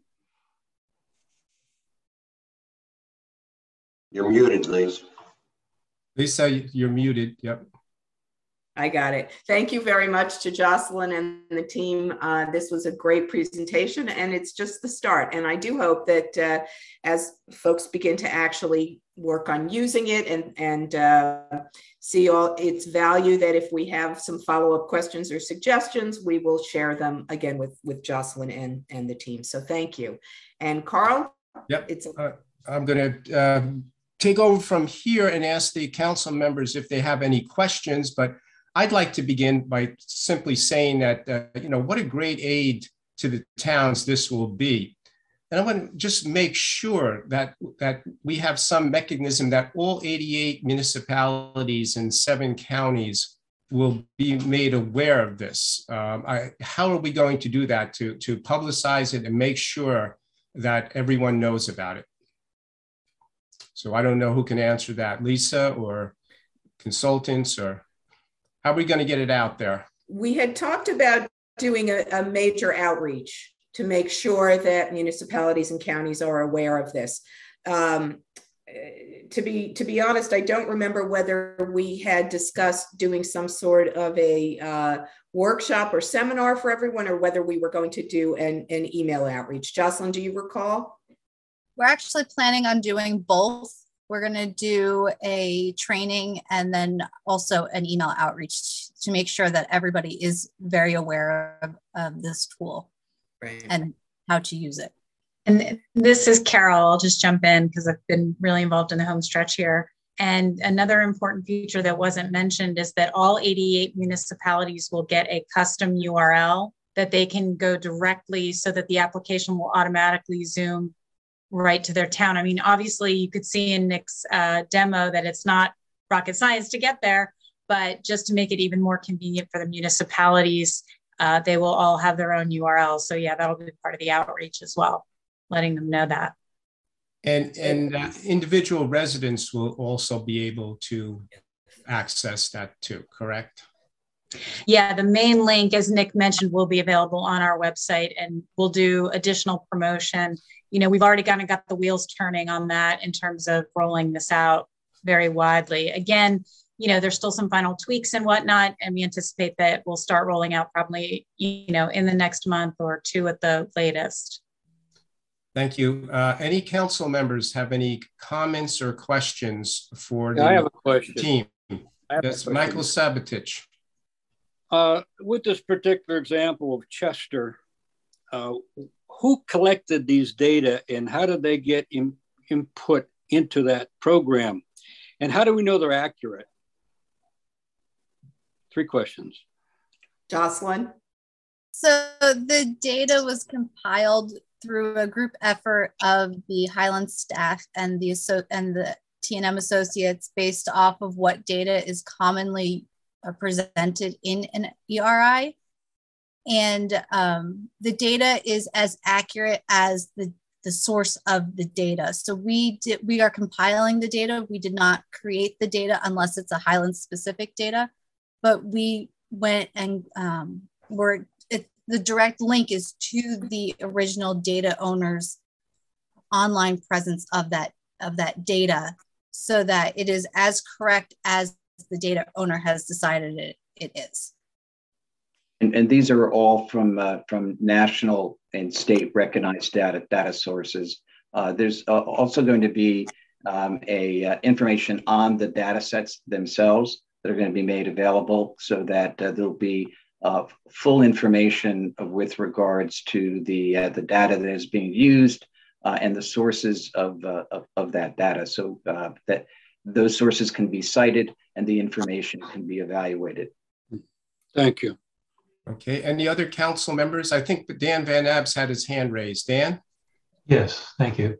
[SPEAKER 4] You're muted, Liz.
[SPEAKER 1] Lisa, you're muted. Yep.
[SPEAKER 6] I got it. Thank you very much to Jocelyn and the team. This was a great presentation, and it's just the start. And I do hope that as folks begin to actually work on using it and see all its value, that if we have some follow-up questions or suggestions, we will share them again with Jocelyn and the team. So thank you. And Carl?
[SPEAKER 1] Yep. I'm going to take over from here and ask the council members if they have any questions, but I'd like to begin by simply saying that, what a great aid to the towns this will be. And I want to just make sure that we have some mechanism that all 88 municipalities and 7 counties will be made aware of this. How are we going to do that to publicize it and make sure that everyone knows about it? So I don't know who can answer that, Lisa or consultants, or how are we going to get it out there?
[SPEAKER 6] We had talked about doing a major outreach to make sure that municipalities and counties are aware of this. To be honest, I don't remember whether we had discussed doing some sort of a workshop or seminar for everyone, or whether we were going to do an email outreach. Jocelyn, do you recall?
[SPEAKER 12] We're actually planning on doing both. We're going to do a training and then also an email outreach to make sure that everybody is very aware of this tool, right, and how to use it.
[SPEAKER 7] And this is Carol. I'll just jump in because I've been really involved in the home stretch here. And another important feature that wasn't mentioned is that all 88 municipalities will get a custom URL that they can go directly, so that the application will automatically zoom right to their town. I mean, obviously you could see in Nick's demo that it's not rocket science to get there, but just to make it even more convenient for the municipalities, they will all have their own URLs. So yeah, that'll be part of the outreach as well, letting them know that.
[SPEAKER 1] And individual residents will also be able to access that too, correct?
[SPEAKER 7] Yeah, the main link, as Nick mentioned, will be available on our website, and we'll do additional promotion. You know, we've already kind of got the wheels turning on that in terms of rolling this out very widely. Again, you know, there's still some final tweaks and whatnot, and we anticipate that we'll start rolling out probably, you know, in the next month or two at the latest.
[SPEAKER 1] Thank you. Any council members have any comments or questions for
[SPEAKER 10] I have a question.
[SPEAKER 1] Team? Yes, Michael Sabatich.
[SPEAKER 10] With this particular example of Chester, who collected these data and how did they get input into that program? And how do we know they're accurate? 3 questions.
[SPEAKER 6] Jocelyn?
[SPEAKER 12] So the data was compiled through a group effort of the Highlands staff and the T&M associates based off of what data is commonly presented in an ERI. And the data is as accurate as the source of the data. So we are compiling the data. We did not create the data unless it's a Highlands specific data, but we went and the direct link is to the original data owner's online presence of that data, so that it is as correct as the data owner has decided it is.
[SPEAKER 13] And these are all from national and state recognized data sources. There's also going to be information on the data sets themselves that are going to be made available, so that there'll be full information with regards to the data that is being used and the sources of that data, so that those sources can be cited and the information can be evaluated.
[SPEAKER 10] Thank you.
[SPEAKER 1] Okay, any other council members? I think Dan Van Abs had his hand raised. Dan?
[SPEAKER 14] Yes, thank you.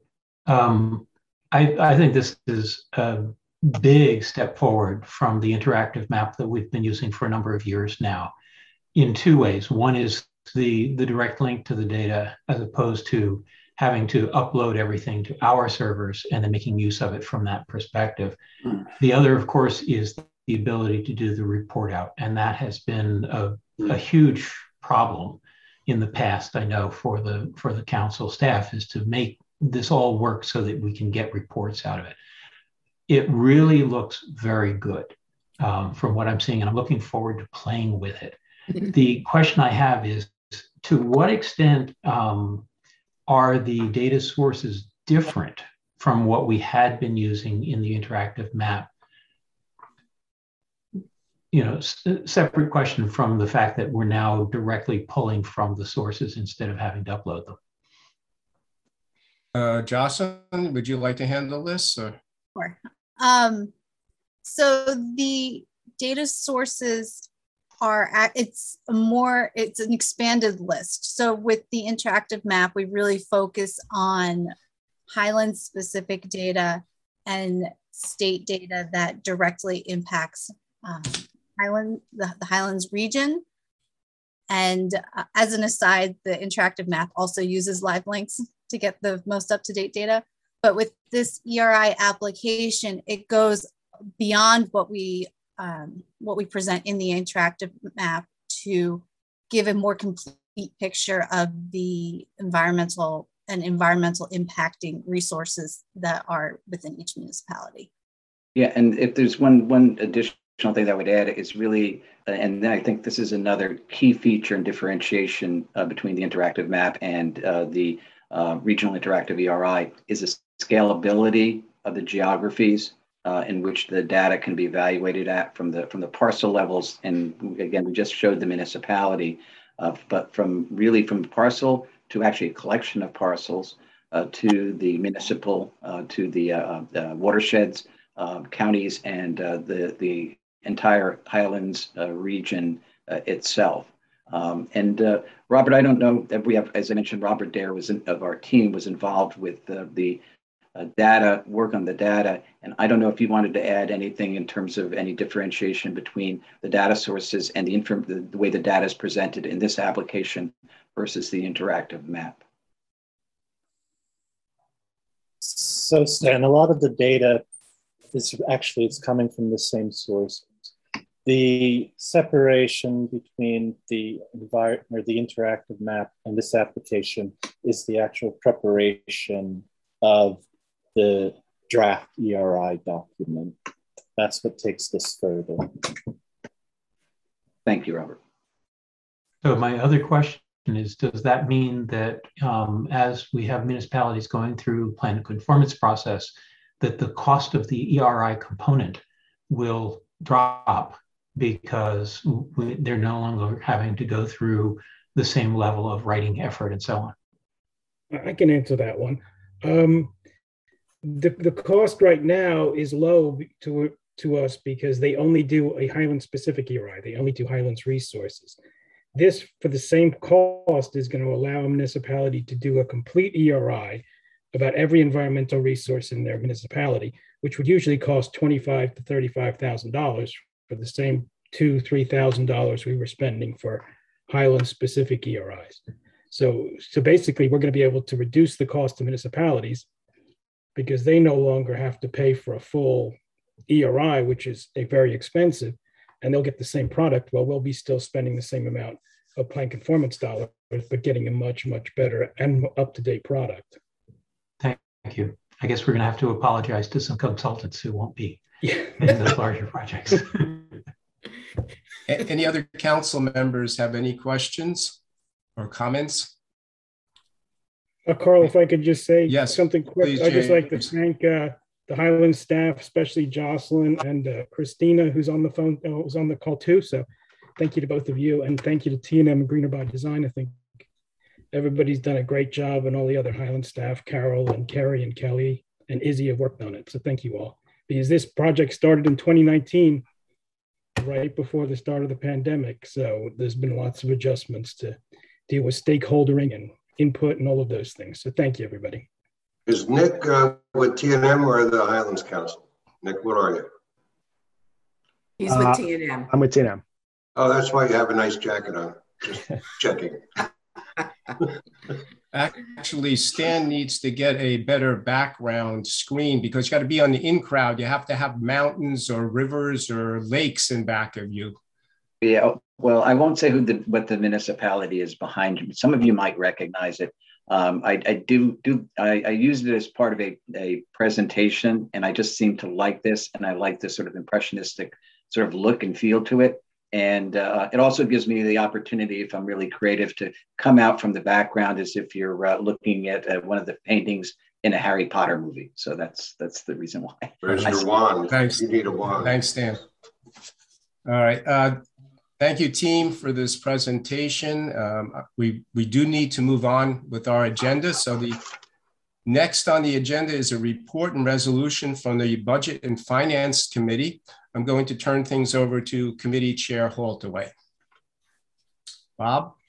[SPEAKER 14] I think this is a big step forward from the interactive map that we've been using for a number of years now, in 2 ways. One is the direct link to the data, as opposed to having to upload everything to our servers and then making use of it from that perspective. The other, of course, is the ability to do the report out. And that has been a huge problem in the past, I know, for the council staff, is to make this all work so that we can get reports out of it. It really looks very good from what I'm seeing, and I'm looking forward to playing with it. The question I have is, to what extent are the data sources different from what we had been using in the interactive map? You know, separate question from the fact that we're now directly pulling from the sources instead of having to upload them.
[SPEAKER 1] Jocelyn, would you like to handle this? Or?
[SPEAKER 12] Sure. So the data sources it's an expanded list. So with the interactive map, we really focus on Highlands specific data and state data that directly impacts the Highlands region. And as an aside, the interactive map also uses live links to get the most up-to-date data. But with this ERI application, it goes beyond what we present in the interactive map to give a more complete picture of the environmental impacting resources that are within each municipality.
[SPEAKER 13] Yeah, and if there's one additional thing that I would add is really, and I think this is another key feature and differentiation between the interactive map and the regional interactive ERI, is the scalability of the geographies in which the data can be evaluated at from the parcel levels. And again, we just showed the municipality, but from parcel to actually a collection of parcels to the municipal, to the watersheds, counties, and the entire Highlands region itself. And Robert, I don't know if we have, as I mentioned, Robert Dare of our team was involved with the data, work on the data. And I don't know if you wanted to add anything in terms of any differentiation between the data sources and the way the data is presented in this application versus the interactive map.
[SPEAKER 15] So Stan, a lot of the data is actually, it's coming from the same source. the separation between the environment or the interactive map and this application is the actual preparation of the draft ERI document. That's what takes this further.
[SPEAKER 13] Thank you, Robert.
[SPEAKER 14] So my other question is, does that mean that as we have municipalities going through plan of conformance process, that the cost of the ERI component will drop because they're no longer having to go through the same level of writing effort and so on?
[SPEAKER 16] I can answer that one. The cost right now is low to us because they only do a Highlands specific ERI. They only do Highlands resources. This, for the same cost, is going to allow a municipality to do a complete ERI about every environmental resource in their municipality, which would usually cost $25,000 to $35,000 for the same $2,000-3,000 we were spending for Highlands specific ERIs. So basically, we're going to be able to reduce the cost to municipalities because they no longer have to pay for a full ERI, which is very expensive, and they'll get the same product while we'll be still spending the same amount of plan conformance dollars, but getting a much, much better and up-to-date product.
[SPEAKER 14] Thank you. I guess we're going to have to apologize to some consultants who won't be in those larger projects.
[SPEAKER 1] Any other council members have any questions or comments?
[SPEAKER 16] Carl, if I could just say something quick.
[SPEAKER 1] Please,
[SPEAKER 16] I'd just like to thank the Highlands staff, especially Jocelyn and Christina, who's on the phone, was on the call too. So thank you to both of you. And thank you to T&M Greener by Design. I think everybody's done a great job, and all the other Highlands staff, Carol and Kerry and Kelly and Izzy have worked on it. So thank you all. Because this project started in 2019, right before the start of the pandemic. So there's been lots of adjustments to deal with stakeholdering and input and all of those things. So thank you, everybody.
[SPEAKER 4] Is Nick with T&M or the Highlands Council? Nick, what are you?
[SPEAKER 6] He's with T&M.
[SPEAKER 9] I'm with T&M.
[SPEAKER 4] Oh, that's why you have a nice jacket on. Just checking.
[SPEAKER 1] Actually, Stan needs to get a better background screen because you got to be on the in crowd. You have to have mountains or rivers or lakes in back of you.
[SPEAKER 13] Yeah, well, I won't say what the municipality is behind you. Some of you might recognize it. I used it as part of a presentation, and I just seem to like this, and I like this sort of impressionistic sort of look and feel to it. And it also gives me the opportunity, if I'm really creative, to come out from the background as if you're looking at one of the paintings in a Harry Potter movie. So that's the reason why.
[SPEAKER 4] Where's your wand?
[SPEAKER 1] Thanks.
[SPEAKER 4] You need a wand.
[SPEAKER 1] Thanks, Stan. All right. Thank you, team, for this presentation. We do need to move on with our agenda. So the next on the agenda is a report and resolution from the Budget and Finance Committee. I'm going to turn things over to Committee Chair Haltaway. Bob?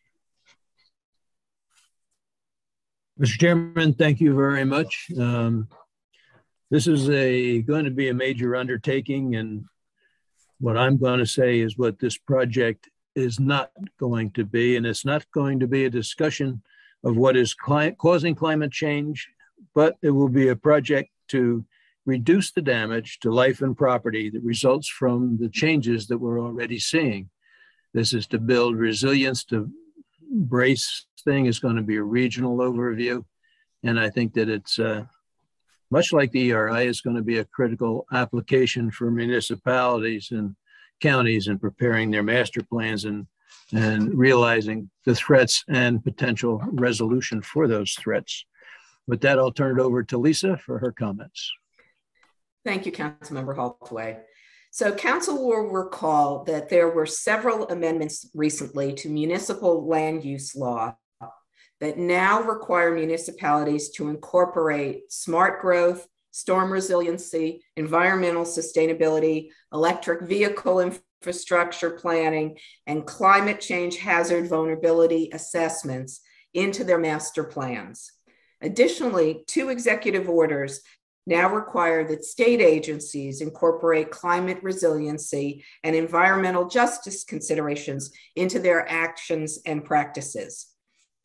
[SPEAKER 17] Mr. Chairman, thank you very much. This is going to be a major undertaking, and what I'm going to say is what this project is not going to be, and it's not going to be a discussion of what is causing climate change, but it will be a project to reduce the damage to life and property that results from the changes that we're already seeing. This is to build resilience. To brace thing is going to be a regional overview, and I think that it's much like the ERI, is going to be a critical application for municipalities and counties in preparing their master plans and realizing the threats and potential resolution for those threats. With that, I'll turn it over to Lisa for her comments.
[SPEAKER 6] Thank you, Councilmember Haltaway. So Council will recall that there were several amendments recently to municipal land use law that now require municipalities to incorporate smart growth, storm resiliency, environmental sustainability, electric vehicle infrastructure planning, and climate change hazard vulnerability assessments into their master plans. Additionally, 2 executive orders now require that state agencies incorporate climate resiliency and environmental justice considerations into their actions and practices.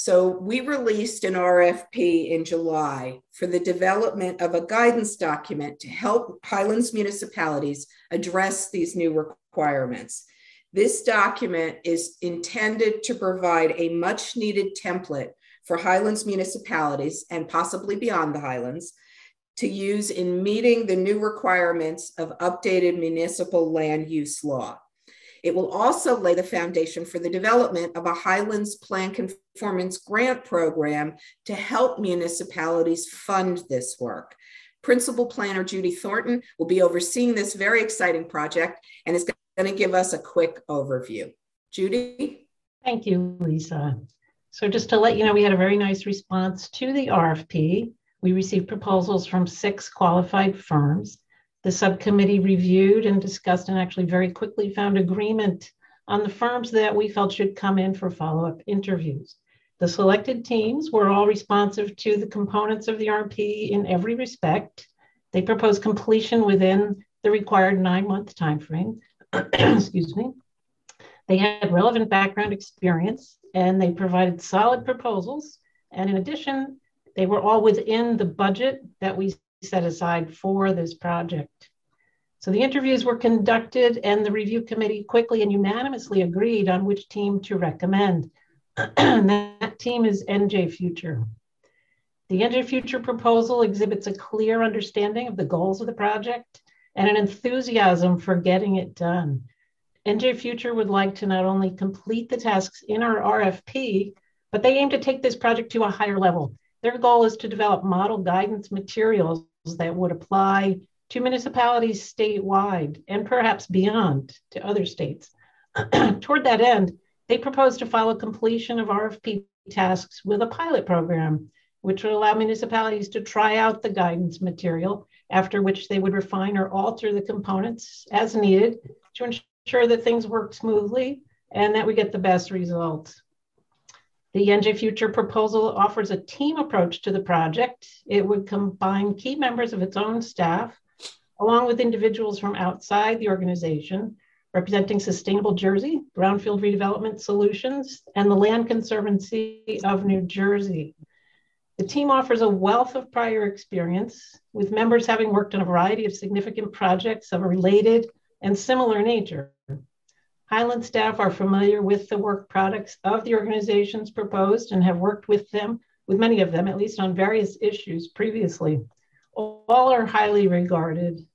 [SPEAKER 6] So we released an RFP in July for the development of a guidance document to help Highlands municipalities address these new requirements. This document is intended to provide a much needed template for Highlands municipalities and possibly beyond the Highlands to use in meeting the new requirements of updated municipal land use law. It will also lay the foundation for the development of a Highlands Plan Conformance Grant Program to help municipalities fund this work. Principal Planner Judy Thornton will be overseeing this very exciting project and is going to give us a quick overview. Judy?
[SPEAKER 18] Thank you, Lisa. So just to let you know, we had a very nice response to the RFP. We received proposals from 6 qualified firms. The subcommittee reviewed and discussed and actually very quickly found agreement on the firms that we felt should come in for follow-up interviews. The selected teams were all responsive to the components of the RFP in every respect. They proposed completion within the required 9-month timeframe. Excuse me. They had relevant background experience and they provided solid proposals. And in addition, they were all within the budget that we set aside for this project. So the interviews were conducted and the review committee quickly and unanimously agreed on which team to recommend. That team is NJ Future. The NJ Future proposal exhibits a clear understanding of the goals of the project and an enthusiasm for getting it done. NJ Future would like to not only complete the tasks in our RFP, but they aim to take this project to a higher level. Their goal is to develop model guidance materials that would apply to municipalities statewide and perhaps beyond to other states. Toward that end, they propose to follow completion of RFP tasks with a pilot program, which would allow municipalities to try out the guidance material, after which they would refine or alter the components as needed to ensure that things work smoothly and that we get the best results. The NJ Future proposal offers a team approach to the project. It would combine key members of its own staff, along with individuals from outside the organization, representing Sustainable Jersey, Brownfield Redevelopment Solutions, and the Land Conservancy of New Jersey. The team offers a wealth of prior experience, with members having worked on a variety of significant projects of a related and similar nature. Highland staff are familiar with the work products of the organizations proposed and have worked with them, with many of them, at least on various issues previously. All are highly regarded.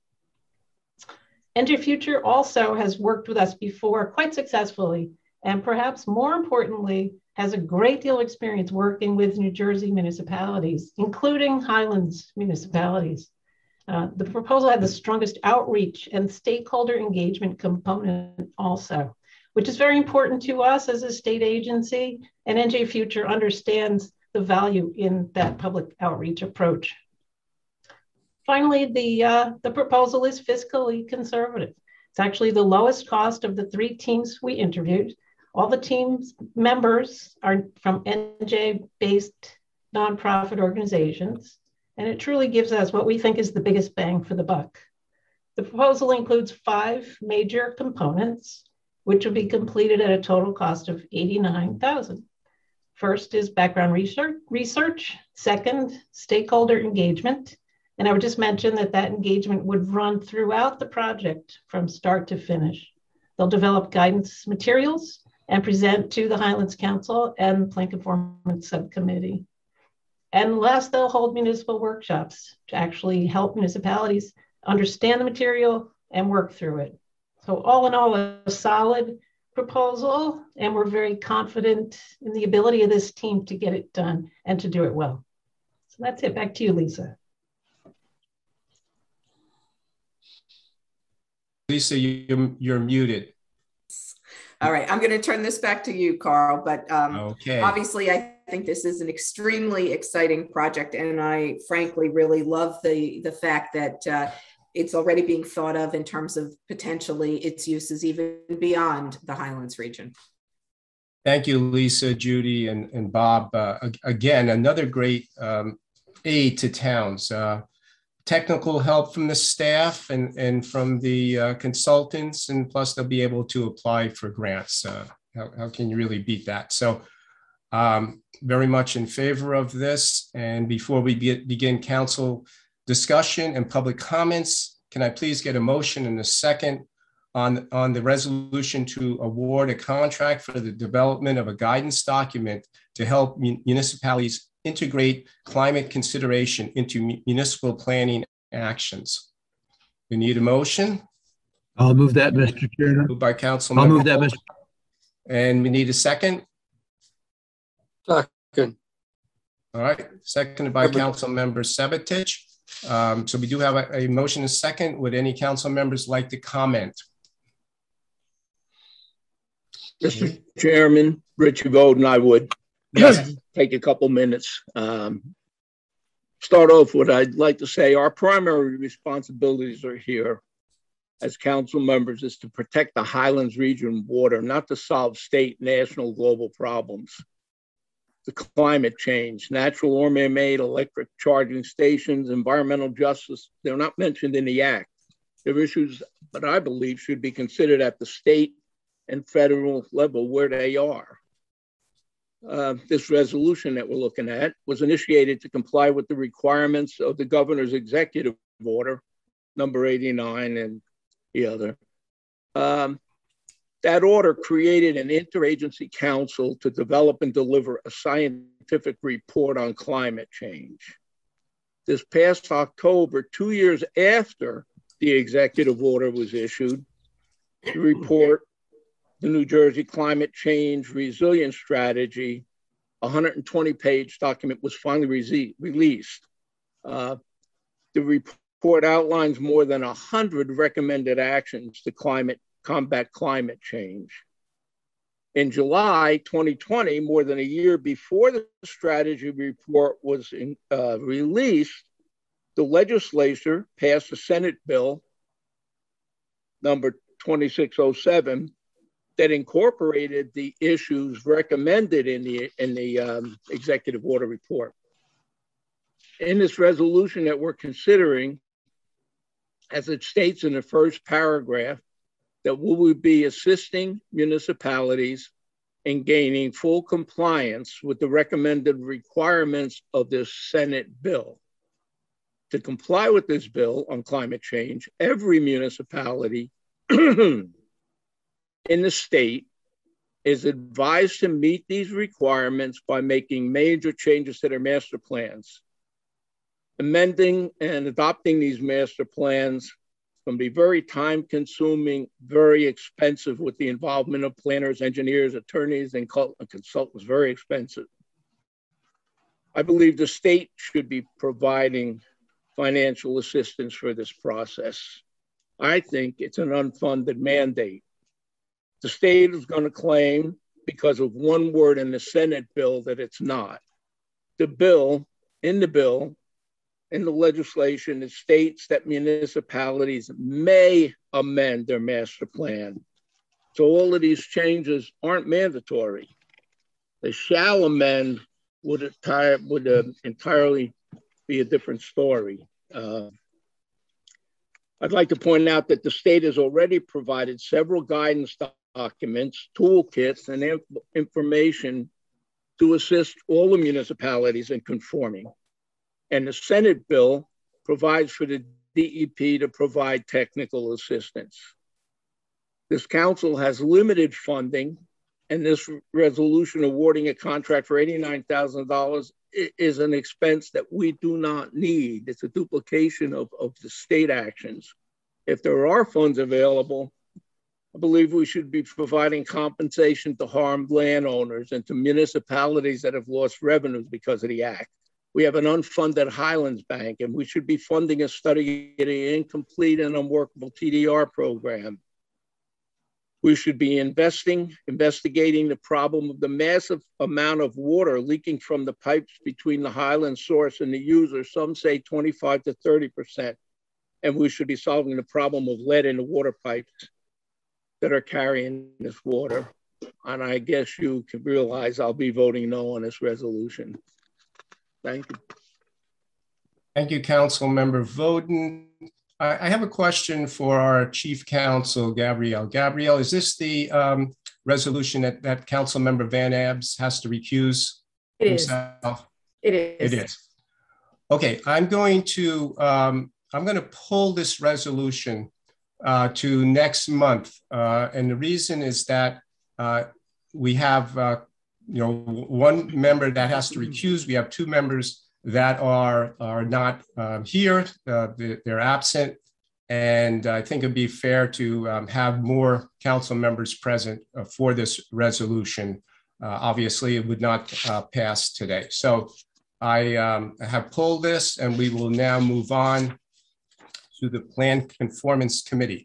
[SPEAKER 18] NJ Future also has worked with us before quite successfully, and perhaps more importantly, has a great deal of experience working with New Jersey municipalities, including Highlands municipalities. The proposal had the strongest outreach and stakeholder engagement component also, which is very important to us as a state agency, and NJ Future understands the value in that public outreach approach. Finally, the proposal is fiscally conservative. It's actually the lowest cost of the 3 teams we interviewed. All the team's members are from NJ-based nonprofit organizations, and it truly gives us what we think is the biggest bang for the buck. The proposal includes 5 major components, which will be completed at a total cost of $89,000. First is background research. Second, stakeholder engagement. And I would just mention that that engagement would run throughout the project from start to finish. They'll develop guidance materials and present to the Highlands Council and Plan Conformance Subcommittee. And last, they'll hold municipal workshops to actually help municipalities understand the material and work through it. So all in all, a solid proposal, and we're very confident in the ability of this team to get it done and to do it well. So that's it. Back to you, Lisa.
[SPEAKER 1] Lisa, you're muted.
[SPEAKER 6] All right, I'm going to turn this back to you, Carl, but
[SPEAKER 1] okay.
[SPEAKER 6] Obviously I think this is an extremely exciting project, and I frankly really love the fact that it's already being thought of in terms of potentially its uses even beyond the Highlands region.
[SPEAKER 1] Thank you, Lisa, Judy, and Bob. Again, another great aid to towns. Technical help from the staff and from the consultants, and plus they'll be able to apply for grants. How can you really beat that? So very much in favor of this. And before we begin council discussion and public comments, can I please get a motion and a second on the resolution to award a contract for the development of a guidance document to help municipalities integrate climate consideration into municipal planning actions? We need a motion.
[SPEAKER 17] I'll move that, Mr. Chairman.
[SPEAKER 1] Moved by Council.
[SPEAKER 17] I'll move that, Mr.
[SPEAKER 1] And we need a second.
[SPEAKER 10] Second.
[SPEAKER 1] All right, seconded by Council Member Sabatich. So we do have a motion and a second. Would any council members like to comment?
[SPEAKER 19] Mr. Chairman, Richard Voden, I would take a couple minutes. Start off what I'd like to say. Our primary responsibilities are here as council members is to protect the Highlands region water, not to solve state, national, global problems. The climate change, natural or man-made electric charging stations, environmental justice, they're not mentioned in the act. They're issues that I believe should be considered at the state and federal level where they are. This resolution that we're looking at was initiated to comply with the requirements of the governor's executive order, number 89 and the other. That order created an interagency council to develop and deliver a scientific report on climate change. This past October, 2 years after the executive order was issued, the report, the New Jersey Climate Change Resilience Strategy, a 120-page document, was finally released. The report outlines more than 100 recommended actions to combat climate change. In July 2020, more than a year before the strategy report was released, the legislature passed a Senate bill, number 2607, that incorporated the issues recommended in the executive order report. In this resolution that we're considering, as it states in the first paragraph, that we will be assisting municipalities in gaining full compliance with the recommended requirements of this Senate bill. To comply with this bill on climate change, every municipality in the state is advised to meet these requirements by making major changes to their master plans. Amending and adopting these master plans can be very time consuming, very expensive with the involvement of planners, engineers, attorneys, and consultants, very expensive. I believe the state should be providing financial assistance for this process. I think it's an unfunded mandate. The state is going to claim, because of one word in the Senate bill, that it's not. In the legislation, it states that municipalities may amend their master plan. So all of these changes aren't mandatory. The shall amend would entirely be a different story. I'd like to point out that the state has already provided several guidance documents, toolkits, and information to assist all the municipalities in conforming. And the Senate bill provides for the DEP to provide technical assistance. This council has limited funding, and this resolution awarding a contract for $89,000 is an expense that we do not need. It's a duplication of the state actions. If there are funds available, I believe we should be providing compensation to harmed landowners and to municipalities that have lost revenues because of the act. We have an unfunded Highlands Bank, and we should be funding a study in an incomplete and unworkable TDR program. We should be investigating the problem of the massive amount of water leaking from the pipes between the Highlands source and the user. Some say 25 to 30%. And we should be solving the problem of lead in the water pipes that are carrying this water. And I guess you can realize I'll be voting no on this resolution. Thank you.
[SPEAKER 1] Thank you, Council Member Voden. I have a question for our Chief Counsel, Gabrielle. Gabrielle, is this the resolution that Council Member Van Abs has to recuse himself?
[SPEAKER 11] It is.
[SPEAKER 1] It is. Okay, I'm going to pull this resolution to next month, and the reason is that we have one member that has to recuse. We have two members that are not here. They're absent. And I think it'd be fair to have more council members present for this resolution. Obviously, it would not pass today. So I have pulled this, and we will now move on to the Plan Conformance Committee.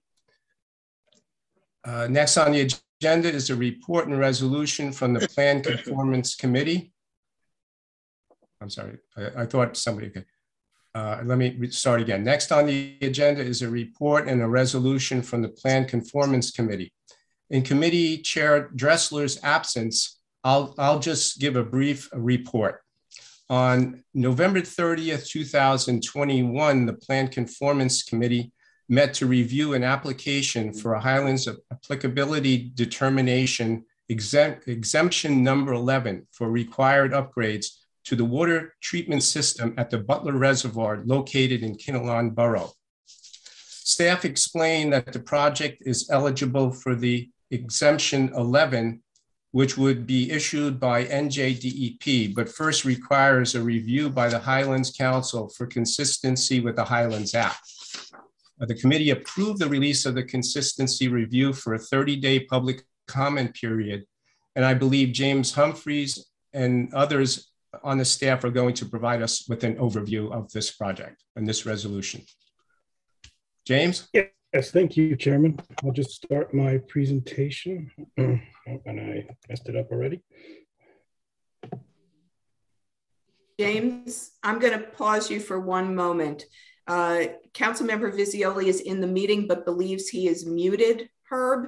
[SPEAKER 1] Next on the agenda is a report and resolution from the Plan Conformance Committee. I'm sorry, I thought somebody could. Let me start again. Next on the agenda is a report and a resolution from the Plan Conformance Committee. In Committee Chair Dressler's absence, I'll just give a brief report. On November 30th, 2021, the Plan Conformance Committee met to review an application for a Highlands Applicability Determination exemption number 11 for required upgrades to the water treatment system at the Butler Reservoir located in Kinnelon Borough. Staff explained that the project is eligible for the exemption 11, which would be issued by NJDEP, but first requires a review by the Highlands Council for consistency with the Highlands Act. The committee approved the release of the consistency review for a 30-day public comment period, and I believe James Humphreys and others on the staff are going to provide us with an overview of this project and this resolution. James?
[SPEAKER 16] Yes, thank you, Chairman. I'll just start my presentation. And I messed it up already.
[SPEAKER 6] James, I'm going to pause you for one moment. Councilmember Visioli is in the meeting, but believes he is muted. Herb?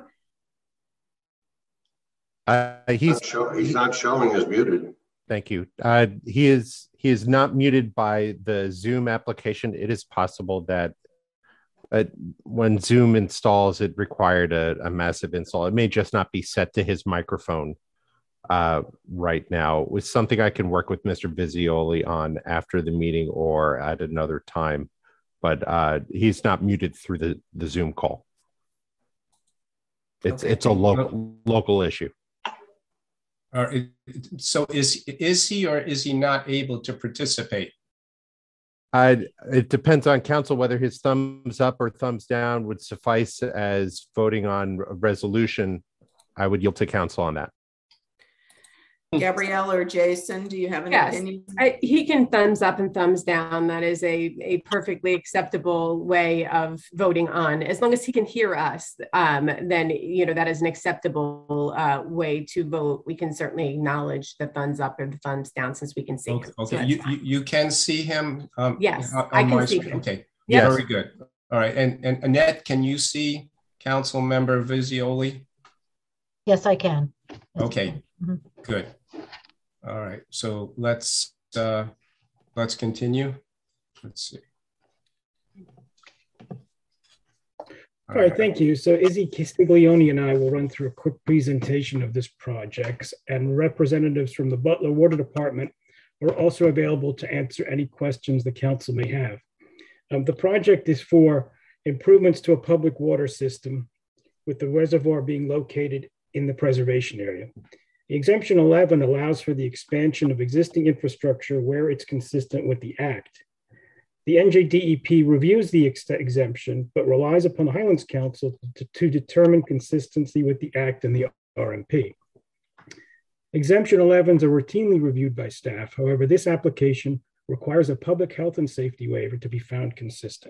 [SPEAKER 4] He's not showing as muted.
[SPEAKER 2] Thank you. He is not muted by the Zoom application. It is possible that when Zoom installs, it required a massive install. It may just not be set to his microphone right now. It was something I can work with Mr. Visioli on after the meeting or at another time, but he's not muted through the Zoom call. It's a local issue.
[SPEAKER 1] So is he or is he not able to participate?
[SPEAKER 2] It depends on council whether his thumbs up or thumbs down would suffice as voting on a resolution. I would yield to council on that.
[SPEAKER 6] Gabrielle or Jason, do you have an opinion?
[SPEAKER 11] He can thumbs up and thumbs down. That is a perfectly acceptable way of voting on. As long as he can hear us, then that is an acceptable way to vote. We can certainly acknowledge the thumbs up or the thumbs down since we can see him.
[SPEAKER 1] Okay, so you can see him?
[SPEAKER 11] Yes, I can see him.
[SPEAKER 1] Okay,
[SPEAKER 11] yes.
[SPEAKER 1] Very good. All right, and Annette, can you see Council Member Visioli?
[SPEAKER 3] Yes, I can.
[SPEAKER 1] Okay, good. All right, so let's continue. Let's see.
[SPEAKER 16] All right, thank you. So Izzy Castiglione and I will run through a quick presentation of this project, and representatives from the Butler Water Department are also available to answer any questions the council may have. The project is for improvements to a public water system with the reservoir being located in the preservation area. The exemption 11 allows for the expansion of existing infrastructure where it's consistent with the Act. The NJDEP reviews the exemption, but relies upon the Highlands Council to determine consistency with the Act and the RMP. Exemption 11s are routinely reviewed by staff. However, this application requires a public health and safety waiver to be found consistent.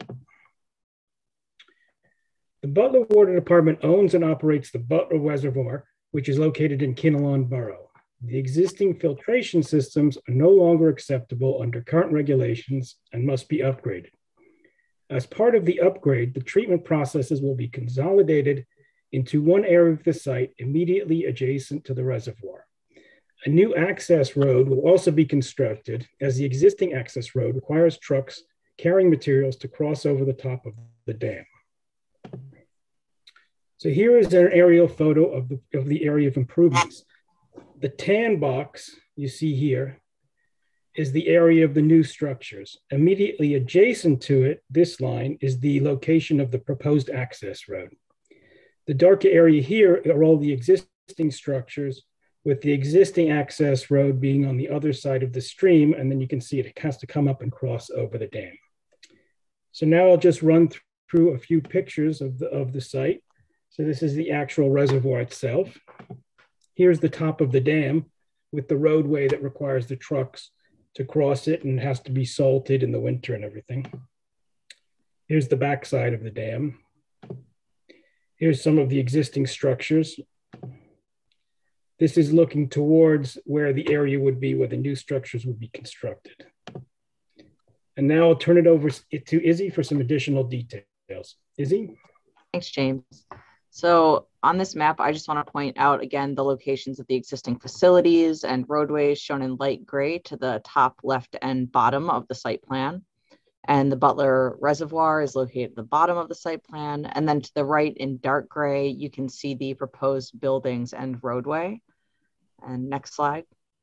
[SPEAKER 16] The Butler Water Department owns and operates the Butler Reservoir, which is located in Kinnelon Borough. The existing filtration systems are no longer acceptable under current regulations and must be upgraded. As part of the upgrade, the treatment processes will be consolidated into one area of the site immediately adjacent to the reservoir. A new access road will also be constructed, as the existing access road requires trucks carrying materials to cross over the top of the dam. So here is an aerial photo of the area of improvements. The tan box you see here is the area of the new structures. Immediately adjacent to it, this line, is the location of the proposed access road. The darker area here are all the existing structures, with the existing access road being on the other side of the stream, and then you can see it has to come up and cross over the dam. So now I'll just run through a few pictures of the site. So this is the actual reservoir itself. Here's the top of the dam with the roadway that requires the trucks to cross it and has to be salted in the winter and everything. Here's the backside of the dam. Here's some of the existing structures. This is looking towards where the area would be where the new structures would be constructed. And now I'll turn it over to Izzy for some additional details. Izzy?
[SPEAKER 20] Thanks, James. So on this map, I just want to point out again the locations of the existing facilities and roadways shown in light gray to the top left and bottom of the site plan. And the Butler Reservoir is located at the bottom of the site plan. And then to the right in dark gray, you can see the proposed buildings and roadway. And next slide.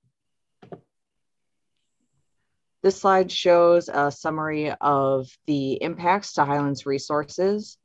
[SPEAKER 20] This slide shows a summary of the impacts to Highlands Resources.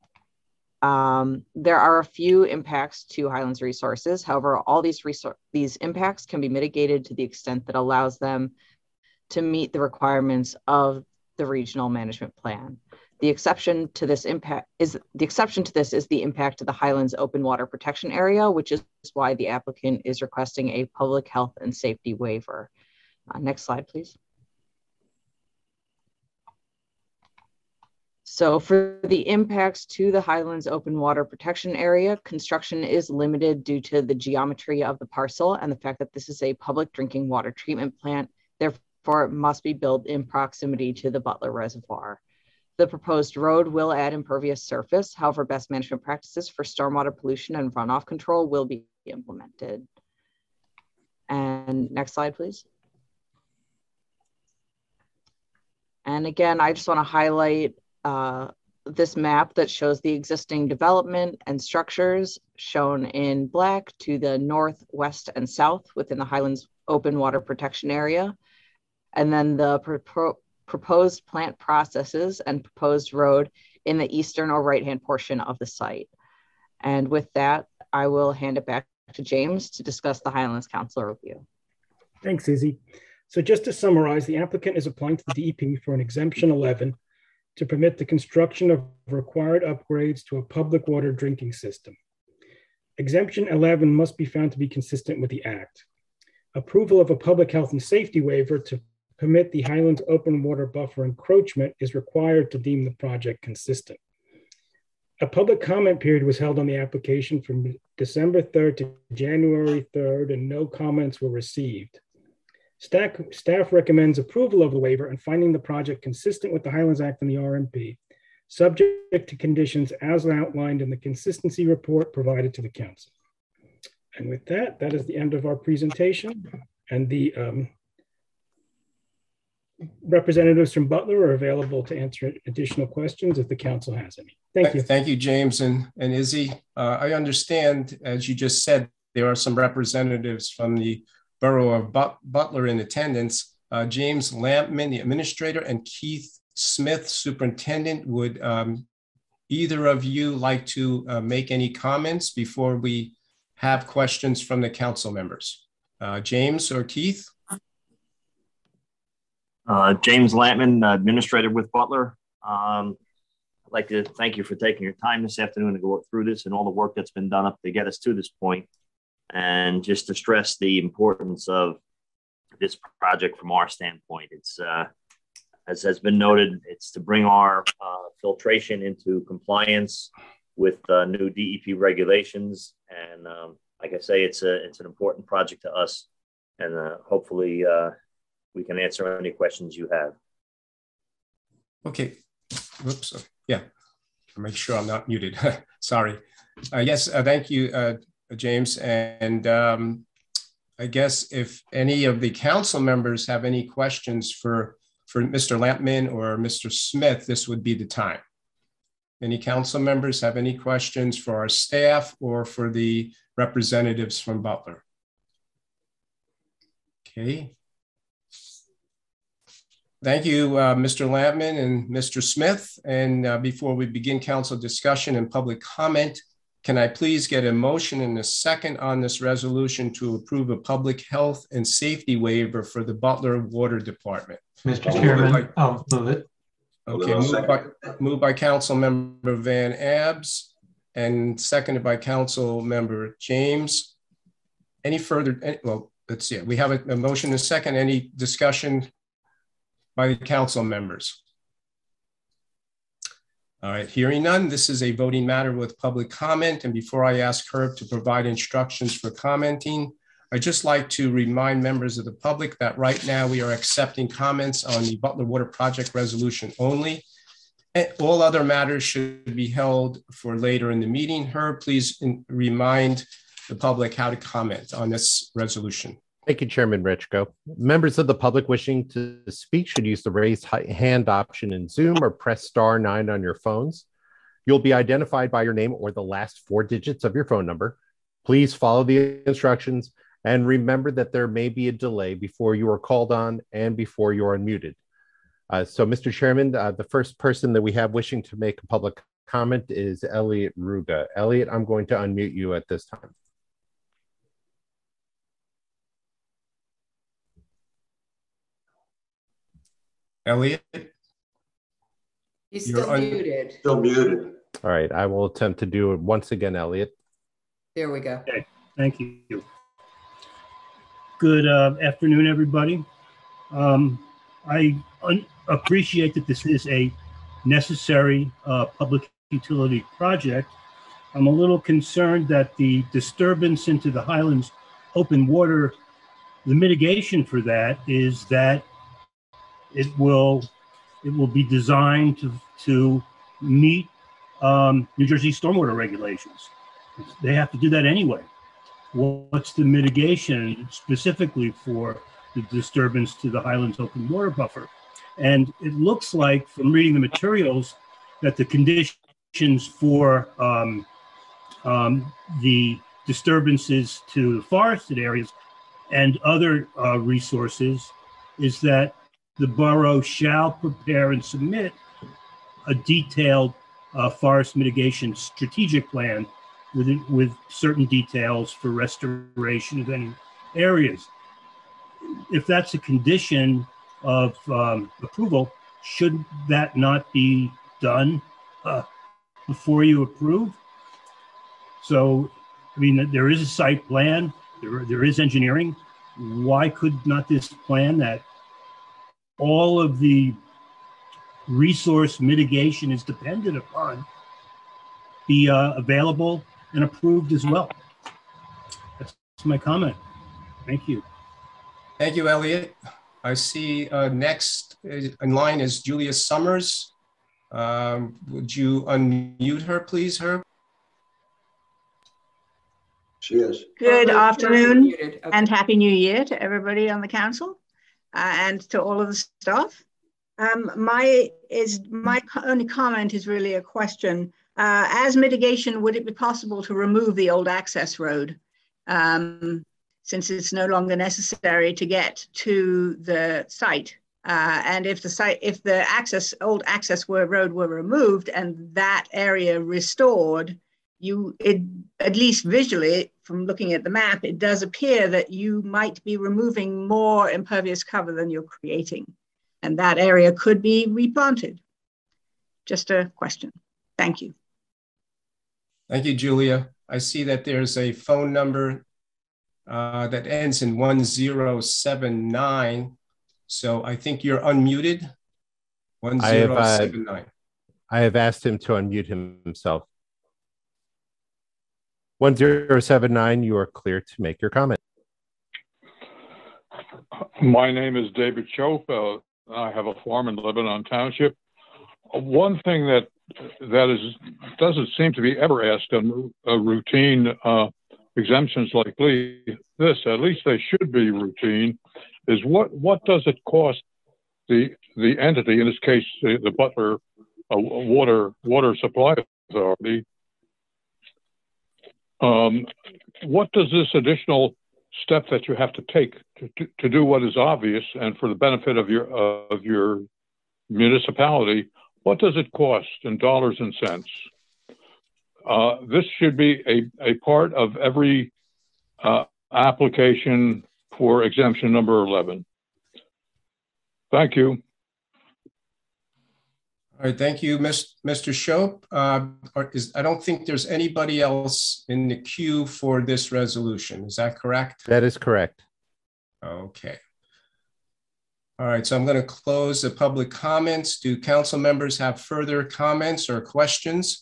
[SPEAKER 20] There are a few impacts to Highlands Resources. However, all these impacts can be mitigated to the extent that allows them to meet the requirements of the regional management plan. The exception to this is the impact to the Highlands Open Water Protection Area, which is why the applicant is requesting a public health and safety waiver. Next slide, please. So for the impacts to the Highlands Open Water Protection Area, construction is limited due to the geometry of the parcel and the fact that this is a public drinking water treatment plant. Therefore, it must be built in proximity to the Butler Reservoir. The proposed road will add impervious surface. However, best management practices for stormwater pollution and runoff control will be implemented. And next slide, please. And again, I just want to highlight this map that shows the existing development and structures shown in black to the north, west, and south within the Highlands Open Water Protection Area. And then the proposed plant processes and proposed road in the eastern or right-hand portion of the site. And with that, I will hand it back to James to discuss the Highlands Council review.
[SPEAKER 16] Thanks, Izzy. So just to summarize, the applicant is applying to the DEP for an exemption 11 to permit the construction of required upgrades to a public water drinking system. Exemption 11 must be found to be consistent with the Act. Approval of a public health and safety waiver to permit the Highlands Open Water Buffer encroachment is required to deem the project consistent. A public comment period was held on the application from December 3rd to January 3rd, and no comments were received. Staff recommends approval of the waiver and finding the project consistent with the Highlands Act and the RMP, subject to conditions as outlined in the consistency report provided to the council. And with that, that is the end of our presentation. And the representatives from Butler are available to answer additional questions if the council has any. Thank you.
[SPEAKER 1] Thank you, James and Izzy. I understand, as you just said, there are some representatives from the Borough of Butler in attendance. James Lampman, the administrator, and Keith Smith, superintendent. Would either of you like to make any comments before we have questions from the council members? James or Keith?
[SPEAKER 21] James Lampman, administrator with Butler. I'd like to thank you for taking your time this afternoon to go through this and all the work that's been done up to get us to this point. And just to stress the importance of this project from our standpoint. It's, as has been noted, it's to bring our filtration into compliance with new DEP regulations. And like I say, it's an important project to us. And hopefully we can answer any questions you have.
[SPEAKER 1] Okay. Whoops. Yeah. I'll make sure I'm not muted. Sorry. Yes. Thank you, James. And I guess if any of the council members have any questions for Mr. Lampman or Mr. Smith, this would be the time. Any council members have any questions for our staff or for the representatives from Butler? Okay. Thank you, Mr. Lampman and Mr. Smith. And before we begin council discussion and public comment, can I please get a motion and a second on this resolution to approve a public health and safety waiver for the Butler Water Department?
[SPEAKER 14] Mr. Chairman, I'll move it.
[SPEAKER 1] Okay, moved by Council Member Van Abs and seconded by Council Member James. Any further, well, let's see, we have a motion and a second. Any discussion by the council members? All right, hearing none, this is a voting matter with public comment. And before I ask Herb to provide instructions for commenting, I'd just like to remind members of the public that right now we are accepting comments on the Butler Water Project resolution only. And all other matters should be held for later in the meeting. Herb, please remind the public how to comment on this resolution.
[SPEAKER 2] Thank you, Chairman Richko. Members of the public wishing to speak should use the raise hand option in Zoom or press *9 on your phones. You'll be identified by your name or the last 4 digits of your phone number. Please follow the instructions and remember that there may be a delay before you are called on and before you are unmuted. So, Mr. Chairman, the first person that we have wishing to make a public comment is Elliot Ruga. Elliot, I'm going to unmute you at this time.
[SPEAKER 1] Elliot?
[SPEAKER 6] He's still muted.
[SPEAKER 4] Still muted.
[SPEAKER 2] All right, I will attempt to do it once again, Elliot.
[SPEAKER 6] There we go.
[SPEAKER 8] Okay, thank you. Good afternoon, everybody. I appreciate that this is a necessary public utility project. I'm a little concerned that the disturbance into the Highlands open water, the mitigation for that is that it will be designed to meet New Jersey stormwater regulations. They have to do that anyway. What's the mitigation specifically for the disturbance to the Highlands open water buffer? And it looks like from reading the materials that the conditions for the disturbances to the forested areas and other resources is that the borough shall prepare and submit a detailed forest mitigation strategic plan with certain details for restoration of any areas. If that's a condition of approval, should that not be done before you approve? So, I mean, there is a site plan, there is engineering. Why could not this plan that all of the resource mitigation is dependent upon be available and approved as well? That's my comment. Thank you.
[SPEAKER 1] Thank you, Elliot. I see next in line is Julia Summers. Would you unmute her, please, Herb?
[SPEAKER 4] She is.
[SPEAKER 22] Good afternoon and Happy New Year to everybody on the council and to all of the staff. My only comment is really a question. As mitigation, would it be possible to remove the old access road since it's no longer necessary to get to the site? And if the old access road were removed and that area restored, at least visually, from looking at the map, it does appear that you might be removing more impervious cover than you're creating. And that area could be replanted. Just a question. Thank you.
[SPEAKER 1] Thank you, Julia. I see that there's a phone number that ends in 1079. So I think you're unmuted. 1079.
[SPEAKER 2] I have asked him to unmute himself. 1079, you are clear to make your comment.
[SPEAKER 23] My name is David Schofield. I have a farm in Lebanon Township. One thing that doesn't seem to be ever asked in routine exemptions like this, at least they should be routine, is what does it cost the entity, in this case the Butler water supply authority. What does this additional step that you have to take to do what is obvious and for the benefit of your municipality, what does it cost in dollars and cents? This should be a part of every application for exemption number 11. Thank you.
[SPEAKER 1] All right, thank you, Mr. Shope. I don't think there's anybody else in the queue for this resolution. Is that correct?
[SPEAKER 2] That is correct.
[SPEAKER 1] Okay. All right, so I'm going to close the public comments. Do council members have further comments or questions?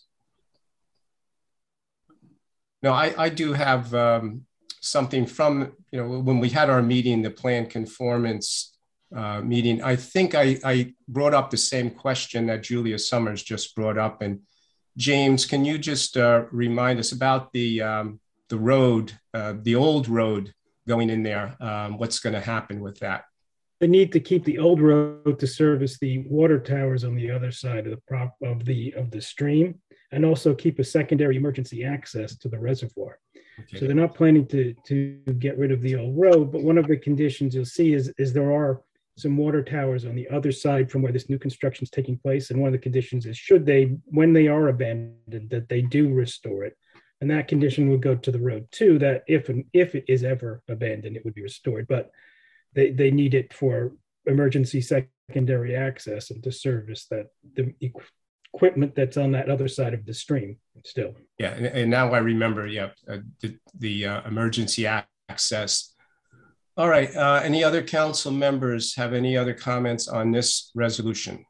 [SPEAKER 1] No, I do have something from, when we had our meeting, the plan conformance meeting, I think I brought up the same question that Julia Summers just brought up. And James, can you just remind us about the road, the old road going in there? What's going to happen with that?
[SPEAKER 16] The need to keep the old road to service the water towers on the other side of the stream, and also keep a secondary emergency access to the reservoir. Okay. So they're not planning to get rid of the old road, but one of the conditions you'll see is there are some water towers on the other side from where this new construction is taking place. And one of the conditions is when they are abandoned, that they do restore it. And that condition would go to the road too, that if it is ever abandoned, it would be restored. But they need it for emergency secondary access and to service the equipment that's on that other side of the stream still.
[SPEAKER 1] Yeah, and now I remember, the emergency access. All right, any other council members have any other comments on this resolution?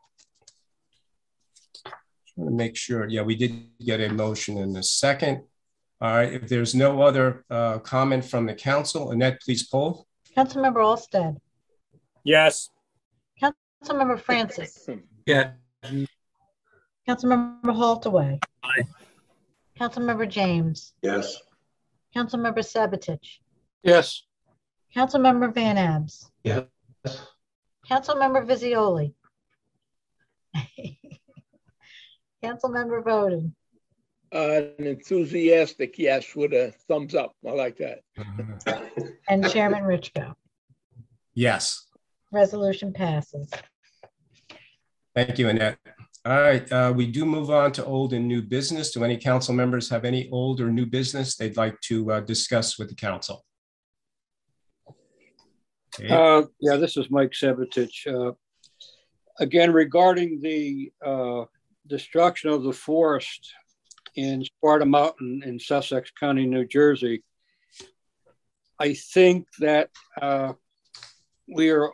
[SPEAKER 1] I want to make sure, we did get a motion in a second. All right, if there's no other comment from the council, Annette, please poll.
[SPEAKER 3] Councilmember Olsted.
[SPEAKER 19] Yes.
[SPEAKER 3] Councilmember Francis.
[SPEAKER 19] Yeah.
[SPEAKER 3] Councilmember Haltaway.
[SPEAKER 19] Aye.
[SPEAKER 3] Councilmember James.
[SPEAKER 4] Yes.
[SPEAKER 3] Councilmember Sabatich.
[SPEAKER 19] Yes.
[SPEAKER 3] Councilmember Van Abs.
[SPEAKER 14] Yes.
[SPEAKER 3] Councilmember Visioli. Councilmember Bowden.
[SPEAKER 19] An enthusiastic yes with a thumbs up. I like that.
[SPEAKER 3] And Chairman Richko.
[SPEAKER 1] Yes.
[SPEAKER 3] Resolution passes.
[SPEAKER 1] Thank you, Annette. All right, we do move on to old and new business. Do any council members have any old or new business they'd like to discuss with the council?
[SPEAKER 10] Okay. This is Mike Sabatich. Again, regarding the destruction of the forest in Sparta Mountain in Sussex County, New Jersey, I think that we are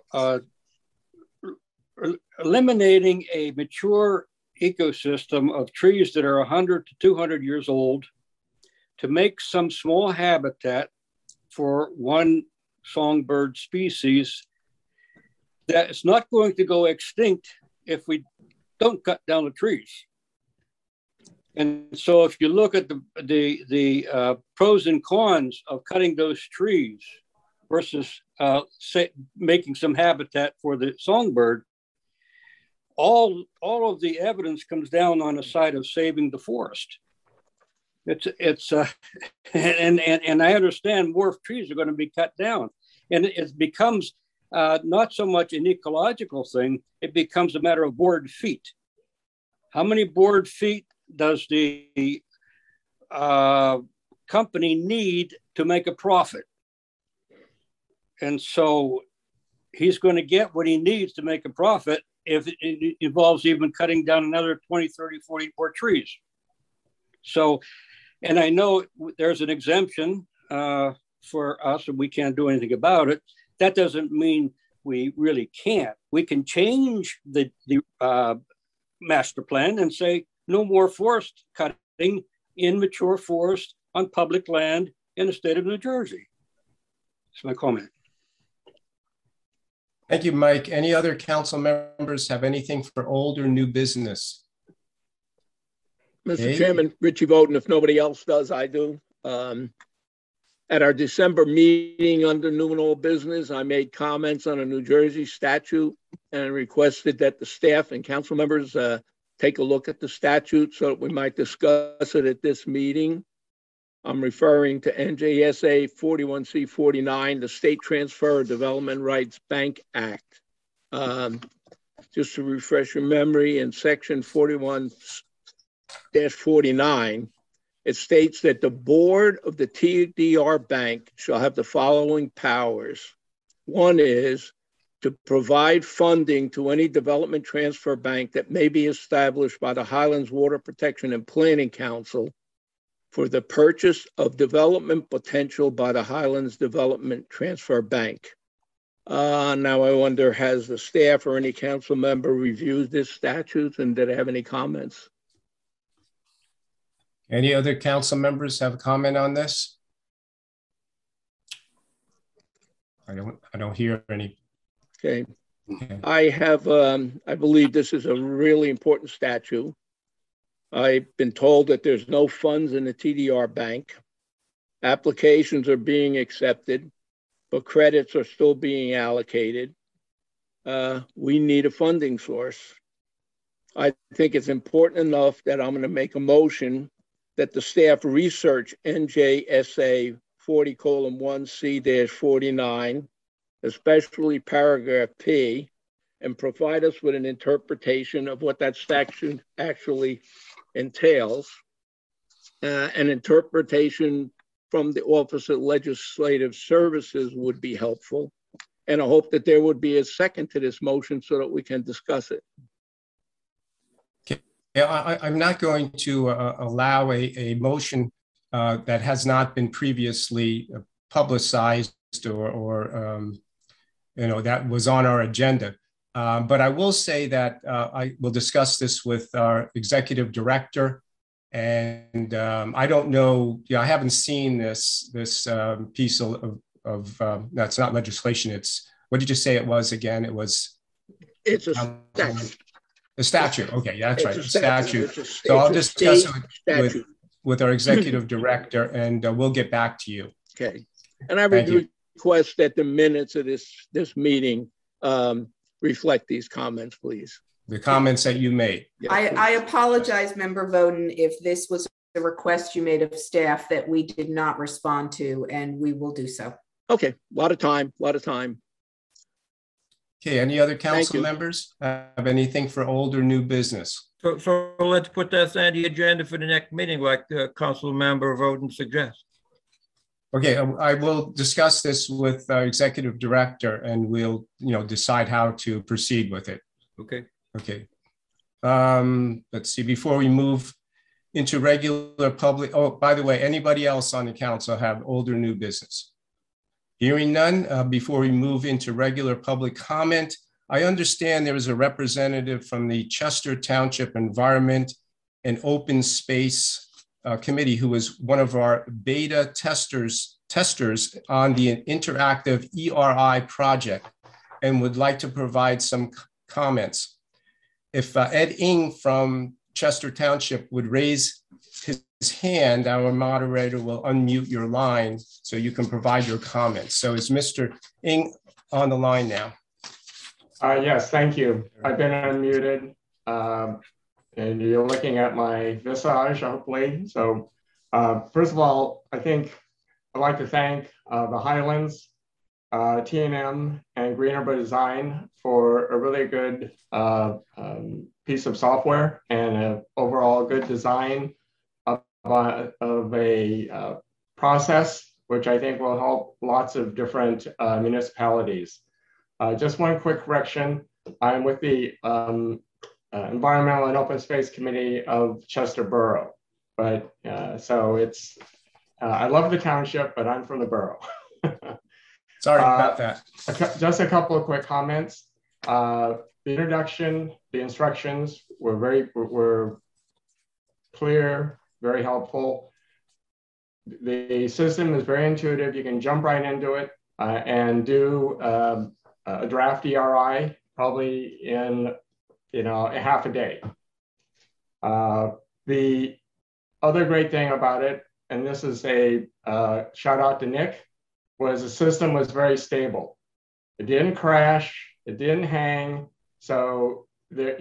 [SPEAKER 10] eliminating a mature ecosystem of trees that are 100 to 200 years old to make some small habitat for one songbird species that is not going to go extinct if we don't cut down the trees. And so if you look at the pros and cons of cutting those trees versus making some habitat for the songbird, all of the evidence comes down on the side of saving the forest. And I understand more trees are going to be cut down, and it becomes not so much an ecological thing, it becomes a matter of board feet. How many board feet does the company need to make a profit? And so he's going to get what he needs to make a profit if it involves even cutting down another 20, 30, 40 more trees. So, and I know there's an exemption for us and we can't do anything about it. That doesn't mean we really can't. We can change the master plan and say no more forest cutting in mature forest on public land in the state of New Jersey. That's my comment.
[SPEAKER 1] Thank you, Mike. Any other council members have anything for old or new business?
[SPEAKER 19] Mr. Chairman, Richie Bowden, if nobody else does, I do. At our December meeting under new and old business, I made comments on a New Jersey statute and requested that the staff and council members take a look at the statute so that we might discuss it at this meeting. I'm referring to NJSA 41C49, the State Transfer Development Rights Bank Act. Just to refresh your memory, in section 41-49, it states that the board of the TDR bank shall have the following powers. One is to provide funding to any development transfer bank that may be established by the Highlands Water Protection and Planning Council for the purchase of development potential by the Highlands Development Transfer Bank. Now I wonder, has the staff or any council member reviewed this statute, and did they have any comments?
[SPEAKER 1] Any other council members have a comment on this? I don't hear any.
[SPEAKER 19] Okay. I have, I believe this is a really important statute. I've been told that there's no funds in the TDR bank. Applications are being accepted, but credits are still being allocated. We need a funding source. I think it's important enough that I'm going to make a motion that the staff research NJSA 40:1C-49, especially paragraph P, and provide us with an interpretation of what that section actually entails. An interpretation from the Office of Legislative Services would be helpful. And I hope that there would be a second to this motion so that we can discuss it.
[SPEAKER 1] Yeah, I'm not going to allow a motion that has not been previously publicized or that was on our agenda. But I will say that I will discuss this with our executive director. And I don't know, I haven't seen this piece of that's not legislation. It's, what did you say it was again?
[SPEAKER 19] It's a statute.
[SPEAKER 1] A statute. Okay, yeah, that's right. A statute. So I'll discuss it with our executive director, and we'll get back to you.
[SPEAKER 19] Okay. And I would request that the minutes of this meeting reflect these comments, please.
[SPEAKER 1] The comments that you made.
[SPEAKER 6] I apologize, Member Voden, if this was a request you made of staff that we did not respond to, and we will do so.
[SPEAKER 19] Okay, a lot of time.
[SPEAKER 1] Okay, any other council members have anything for old or new business?
[SPEAKER 5] So let's put that on the agenda for the next meeting, like Council Member Voden suggests.
[SPEAKER 1] Okay, I will discuss this with our executive director, and we'll decide how to proceed with it.
[SPEAKER 5] Okay.
[SPEAKER 1] Okay. Let's see, before we move into regular public, oh, by the way, anybody else on the council have old or new business? Hearing none, before we move into regular public comment, I understand there is a representative from the Chester Township Environment and Open Space Committee who was one of our beta testers on the interactive ERI project and would like to provide some comments. If Ed Ing from Chester Township would raise his hand, our moderator will unmute your line so you can provide your comments. So is Mr. Ing on the line now?
[SPEAKER 7] Yes, thank you. I've been unmuted, and you're looking at my visage, hopefully. So first of all, I think I'd like to thank the Highlands, T&M, and Green Arbor Design for a really good piece of software and an overall good design of a process, which I think will help lots of different municipalities. Just one quick correction. I'm with the Environmental and Open Space Committee of Chester Borough. But so it's, I love the township, but I'm from the borough.
[SPEAKER 1] Sorry about that.
[SPEAKER 7] Just a couple of quick comments. The introduction, the instructions were clear, very helpful. The system is very intuitive. You can jump right into it and do a draft ERI probably in a half a day. The other great thing about it, and this is a shout out to Nick, was the system was very stable. It didn't crash, it didn't hang. So if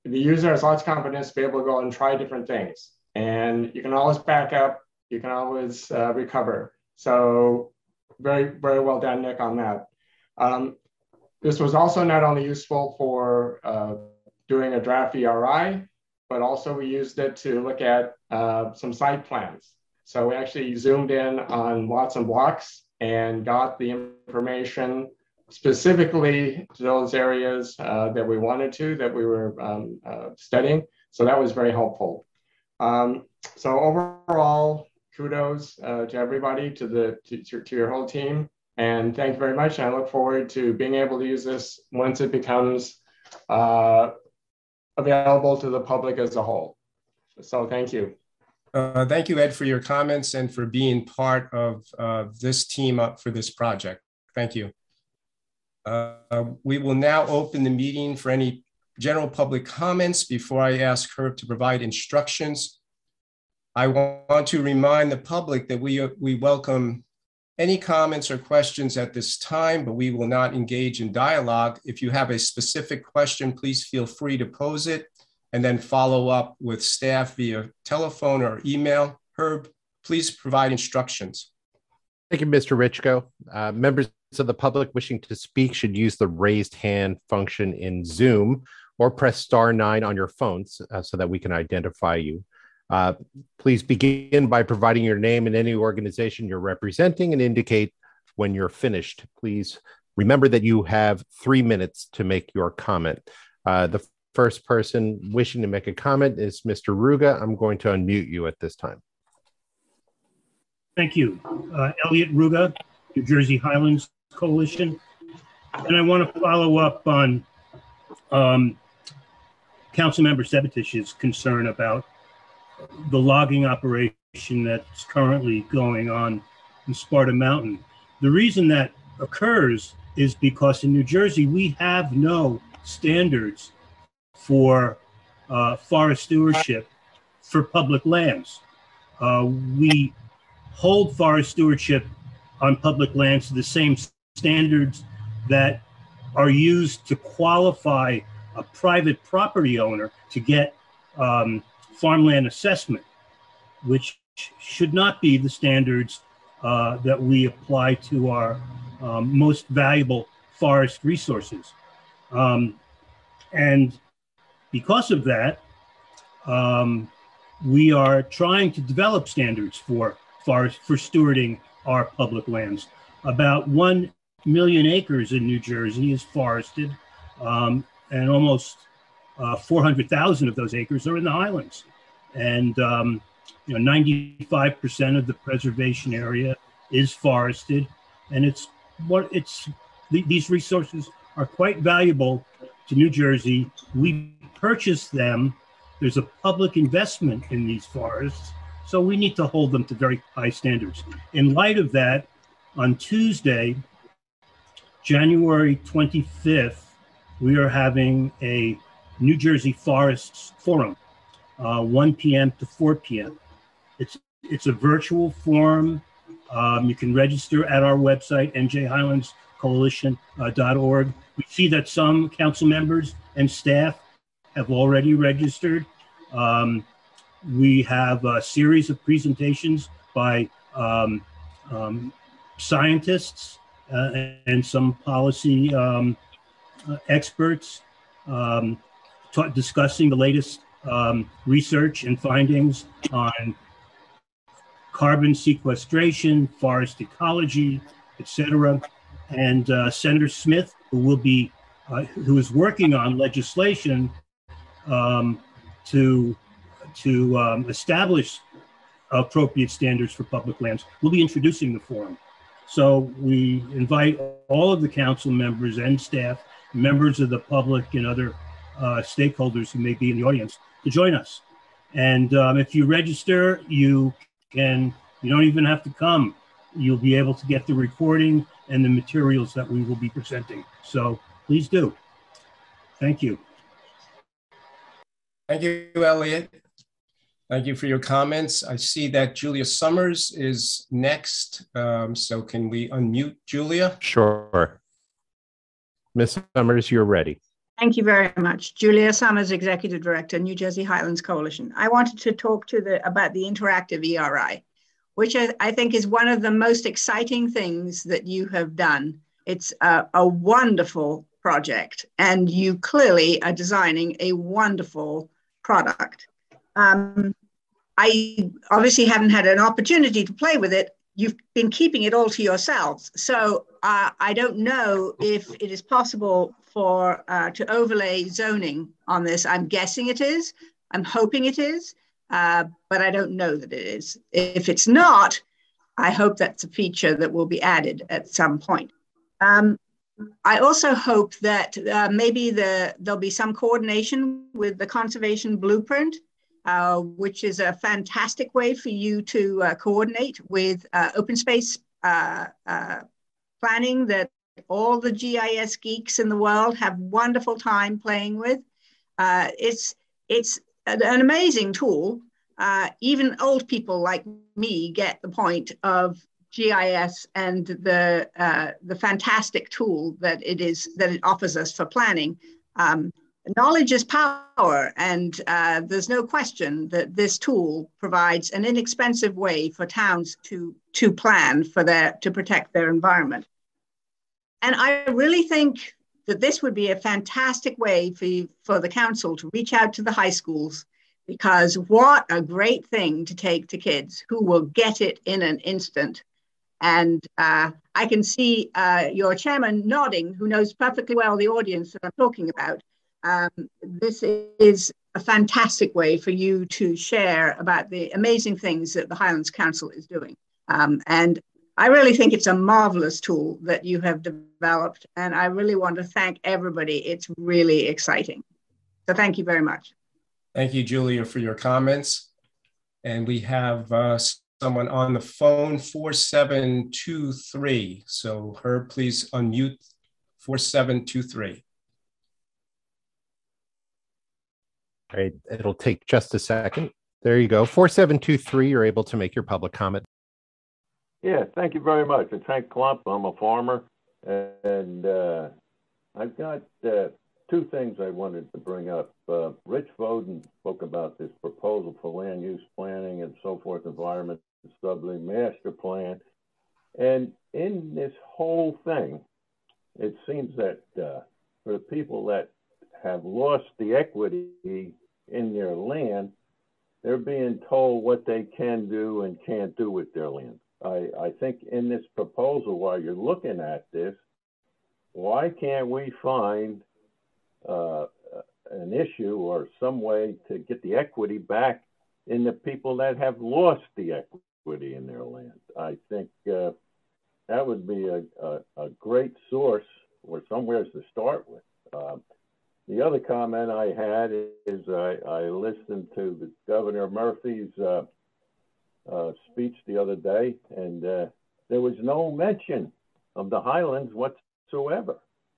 [SPEAKER 7] the user has lots of confidence to be able to go and try different things. And you can always back up, you can always recover. So very, very well done, Nick, on that. This was also not only useful for doing a draft ERI, but also we used it to look at some site plans. So we actually zoomed in on lots and blocks and got the information specifically to those areas that we wanted to, that we were studying. So that was very helpful. So overall, kudos to everybody, to your whole team. And thank you very much. I look forward to being able to use this once it becomes available to the public as a whole. So thank you.
[SPEAKER 1] Thank you, Ed, for your comments and for being part of this team up for this project. Thank you. We will now open the meeting for any general public comments. Before I ask Herb to provide instructions, I want to remind the public that we welcome any comments or questions at this time, but we will not engage in dialogue. If you have a specific question, please feel free to pose it and then follow up with staff via telephone or email. Herb, please provide instructions.
[SPEAKER 2] Thank you, Mr. Richko. Members of the public wishing to speak should use the raised hand function in Zoom or press *9 on your phones so that we can identify you. Please begin by providing your name and any organization you're representing and indicate when you're finished. Please remember that you have 3 minutes to make your comment. The first person wishing to make a comment is Mr. Ruga. I'm going to unmute you at this time.
[SPEAKER 8] Thank you. Elliot Ruga, New Jersey Highlands Coalition. And I want to follow up on Councilmember Sebetish's concern about the logging operation that's currently going on in Sparta Mountain. The reason that occurs is because in New Jersey, we have no standards for forest stewardship for public lands. We hold forest stewardship on public lands to the same standards that are used to qualify a private property owner to get farmland assessment, which should not be the standards that we apply to our most valuable forest resources. And because of that, we are trying to develop standards for stewarding our public lands. About 1 million acres in New Jersey is forested, and almost 400,000 of those acres are in the highlands. And 95% of the preservation area is forested, and these resources are quite valuable to New Jersey. We purchase them. There's a public investment in these forests, so we need to hold them to very high standards. In light of that, on Tuesday, January 25th, we are having a New Jersey Forests Forum, 1 p.m. to 4 p.m. It's a virtual forum. You can register at our website, njhighlandscoalition.org. We see that some council members and staff have already registered. We have a series of presentations by scientists and some policy experts discussing the latest research and findings on carbon sequestration, forest ecology, etc. And Senator Smith, who is working on legislation to establish appropriate standards for public lands, will be introducing the forum. So we invite all of the council members and staff, members of the public and other stakeholders who may be in the audience to join us. And if you register, you don't even have to come. You'll be able to get the recording and the materials that we will be presenting. So please do. Thank you.
[SPEAKER 1] Thank you, Elliot. Thank you for your comments. I see that Julia Summers is next. So can we unmute Julia?
[SPEAKER 2] Sure. Ms. Summers, you're ready.
[SPEAKER 22] Thank you very much. Julia Summers, Executive Director, New Jersey Highlands Coalition. I wanted to talk about the interactive ERI, which I think is one of the most exciting things that you have done. It's a wonderful project, and you clearly are designing a wonderful product. I obviously haven't had an opportunity to play with it. You've been keeping it all to yourselves. So I don't know if it is possible to overlay zoning on this. I'm guessing it is. I'm hoping it is, but I don't know that it is. If it's not, I hope that's a feature that will be added at some point. I also hope that maybe there'll be some coordination with the Conservation Blueprint, which is a fantastic way for you to coordinate with open space planning that all the GIS geeks in the world have wonderful time playing with. It's an amazing tool. Even old people like me get the point of GIS and the fantastic tool that it offers us for planning. Knowledge is power, and there's no question that this tool provides an inexpensive way for towns to plan to protect their environment. And I really think that this would be a fantastic way for the council to reach out to the high schools, because what a great thing to take to kids who will get it in an instant. And I can see your chairman nodding, who knows perfectly well the audience that I'm talking about. This is a fantastic way for you to share about the amazing things that the Highlands Council is doing. And I really think it's a marvelous tool that you have developed, and I really want to thank everybody. It's really exciting. So thank you very much.
[SPEAKER 1] Thank you, Julia, for your comments. And we have someone on the phone, 4723. So Herb, please unmute 4723.
[SPEAKER 2] All right, it'll take just a second. There you go. 4723, you're able to make your public comment.
[SPEAKER 9] Yeah, thank you very much. It's Hank Klump. I'm a farmer, and I've got two things I wanted to bring up. Rich Voden spoke about this proposal for land use planning and so forth, environment, sublet master plan. And in this whole thing, it seems that for the people that have lost the equity in their land, they're being told what they can do and can't do with their land. I think in this proposal, while you're looking at this, why can't we find an issue or some way to get the equity back in the people that have lost the equity in their land? I think that would be a great source or somewhere to start with. The other comment I had is I listened to the Governor Murphy's speech the other day, and there was no mention of the Highlands whatsoever.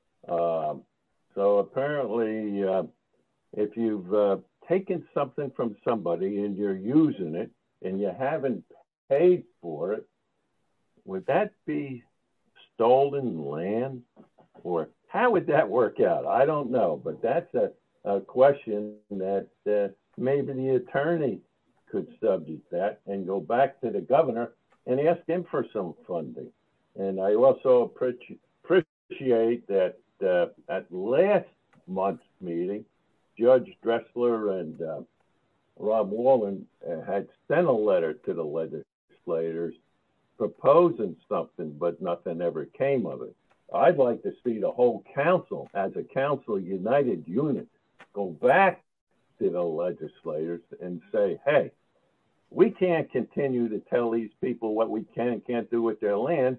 [SPEAKER 9] So apparently, if you've taken something from somebody and you're using it and you haven't paid for it, would that be stolen land? Or how would that work out? I don't know, but that's a question that maybe the attorney could subject that and go back to the governor and ask him for some funding. And I also appreciate that at last month's meeting, Judge Dressler and Rob Wallen had sent a letter to the legislators proposing something, but nothing ever came of it. I'd like to see the whole council, as a council united unit, go back to the legislators and say, hey, we can't continue to tell these people what we can and can't do with their land.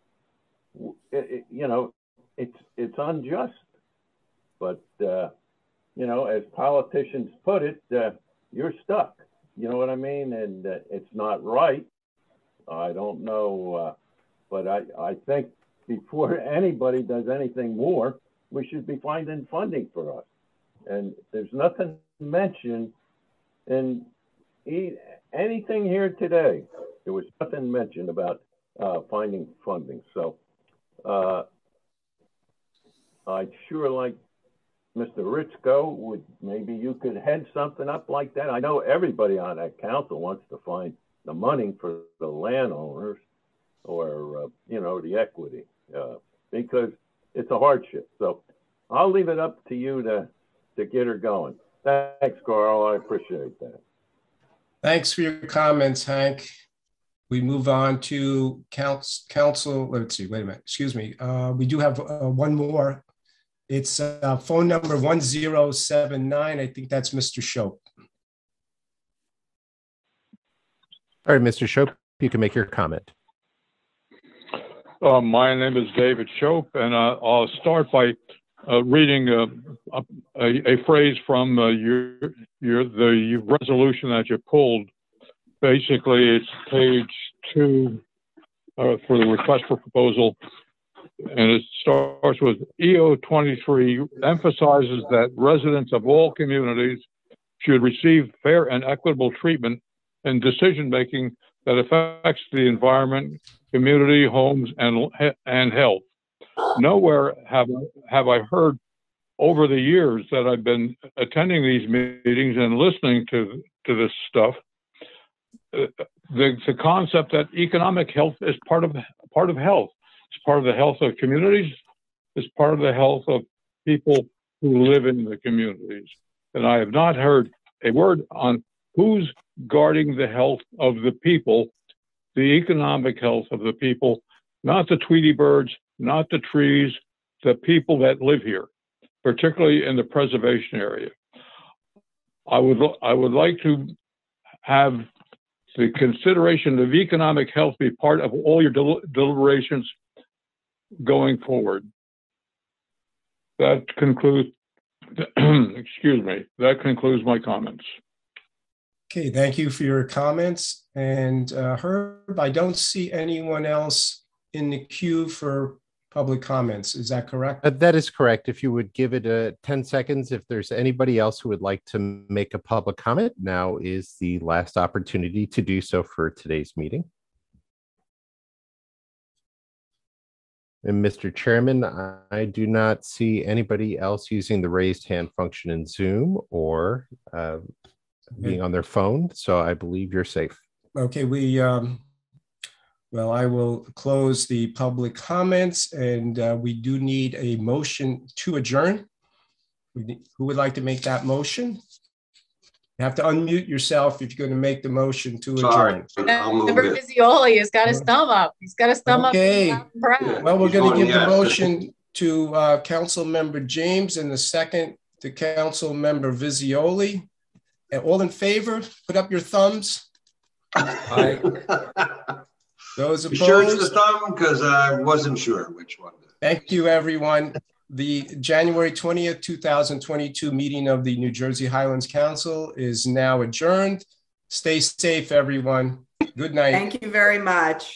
[SPEAKER 9] You know, it's unjust. But, you know, as politicians put it, you're stuck. You know what I mean? And it's not right. I don't know. But I think before anybody does anything more, we should be finding funding for us. And there's nothing mentioned in anything here today. There was nothing mentioned about finding funding. So I'd sure like Mr. Richko, maybe you could head something up like that. I know everybody on that council wants to find the money for the landowners or, you know, the equity, because it's a hardship. So I'll leave it up to you to get her going. Thanks, Carl. I appreciate that.
[SPEAKER 1] Thanks for your comments, Hank. We move on to council. Let's see, wait a minute, excuse me. We do have one more. It's phone number 1079. I think that's Mr. Shope.
[SPEAKER 2] All right, Mr. Shope, you can make your comment.
[SPEAKER 23] My name is David Shope, and I'll start by reading a phrase from the resolution that you pulled. Basically, it's page 2 for the request for proposal, and it starts with EO 23 emphasizes that residents of all communities should receive fair and equitable treatment in decision-making that affects the environment, community, homes, and health. Nowhere have I heard over the years that I've been attending these meetings and listening to this stuff, the concept that economic health is part of health. It's part of the health of communities. It's part of the health of people who live in the communities. And I have not heard a word on who's guarding the health of the people, the economic health of the people, not the Tweety birds, not the trees, the people that live here, particularly in the preservation area. I would like to have the consideration of economic health be part of all your deliberations going forward. That concludes, excuse me, that concludes my comments.
[SPEAKER 1] Okay, thank you for your comments. And Herb, I don't see anyone else in the queue for public comments. Is that correct?
[SPEAKER 2] That is correct. If you would give it 10 seconds, if there's anybody else who would like to make a public comment, now is the last opportunity to do so for today's meeting. And Mr. Chairman, I do not see anybody else using the raised hand function in Zoom or being on their phone. So I believe you're safe.
[SPEAKER 1] Okay, well, I will close the public comments, and we do need a motion to adjourn. Who would like to make that motion? You have to unmute yourself if you're going to make the motion to adjourn.
[SPEAKER 12] Member Visioli has got his thumb up. He's got his thumb up.
[SPEAKER 1] Well, we're going to give the motion to Council Member James and the second to Council Member Visioli. And all in favor, put up your thumbs. Aye. Those opposed?
[SPEAKER 4] You sure it's the thumb? Because I wasn't sure which one.
[SPEAKER 1] Thank you, everyone. The January 20th, 2022 meeting of the New Jersey Highlands Council is now adjourned. Stay safe, everyone. Good night.
[SPEAKER 6] Thank you very much.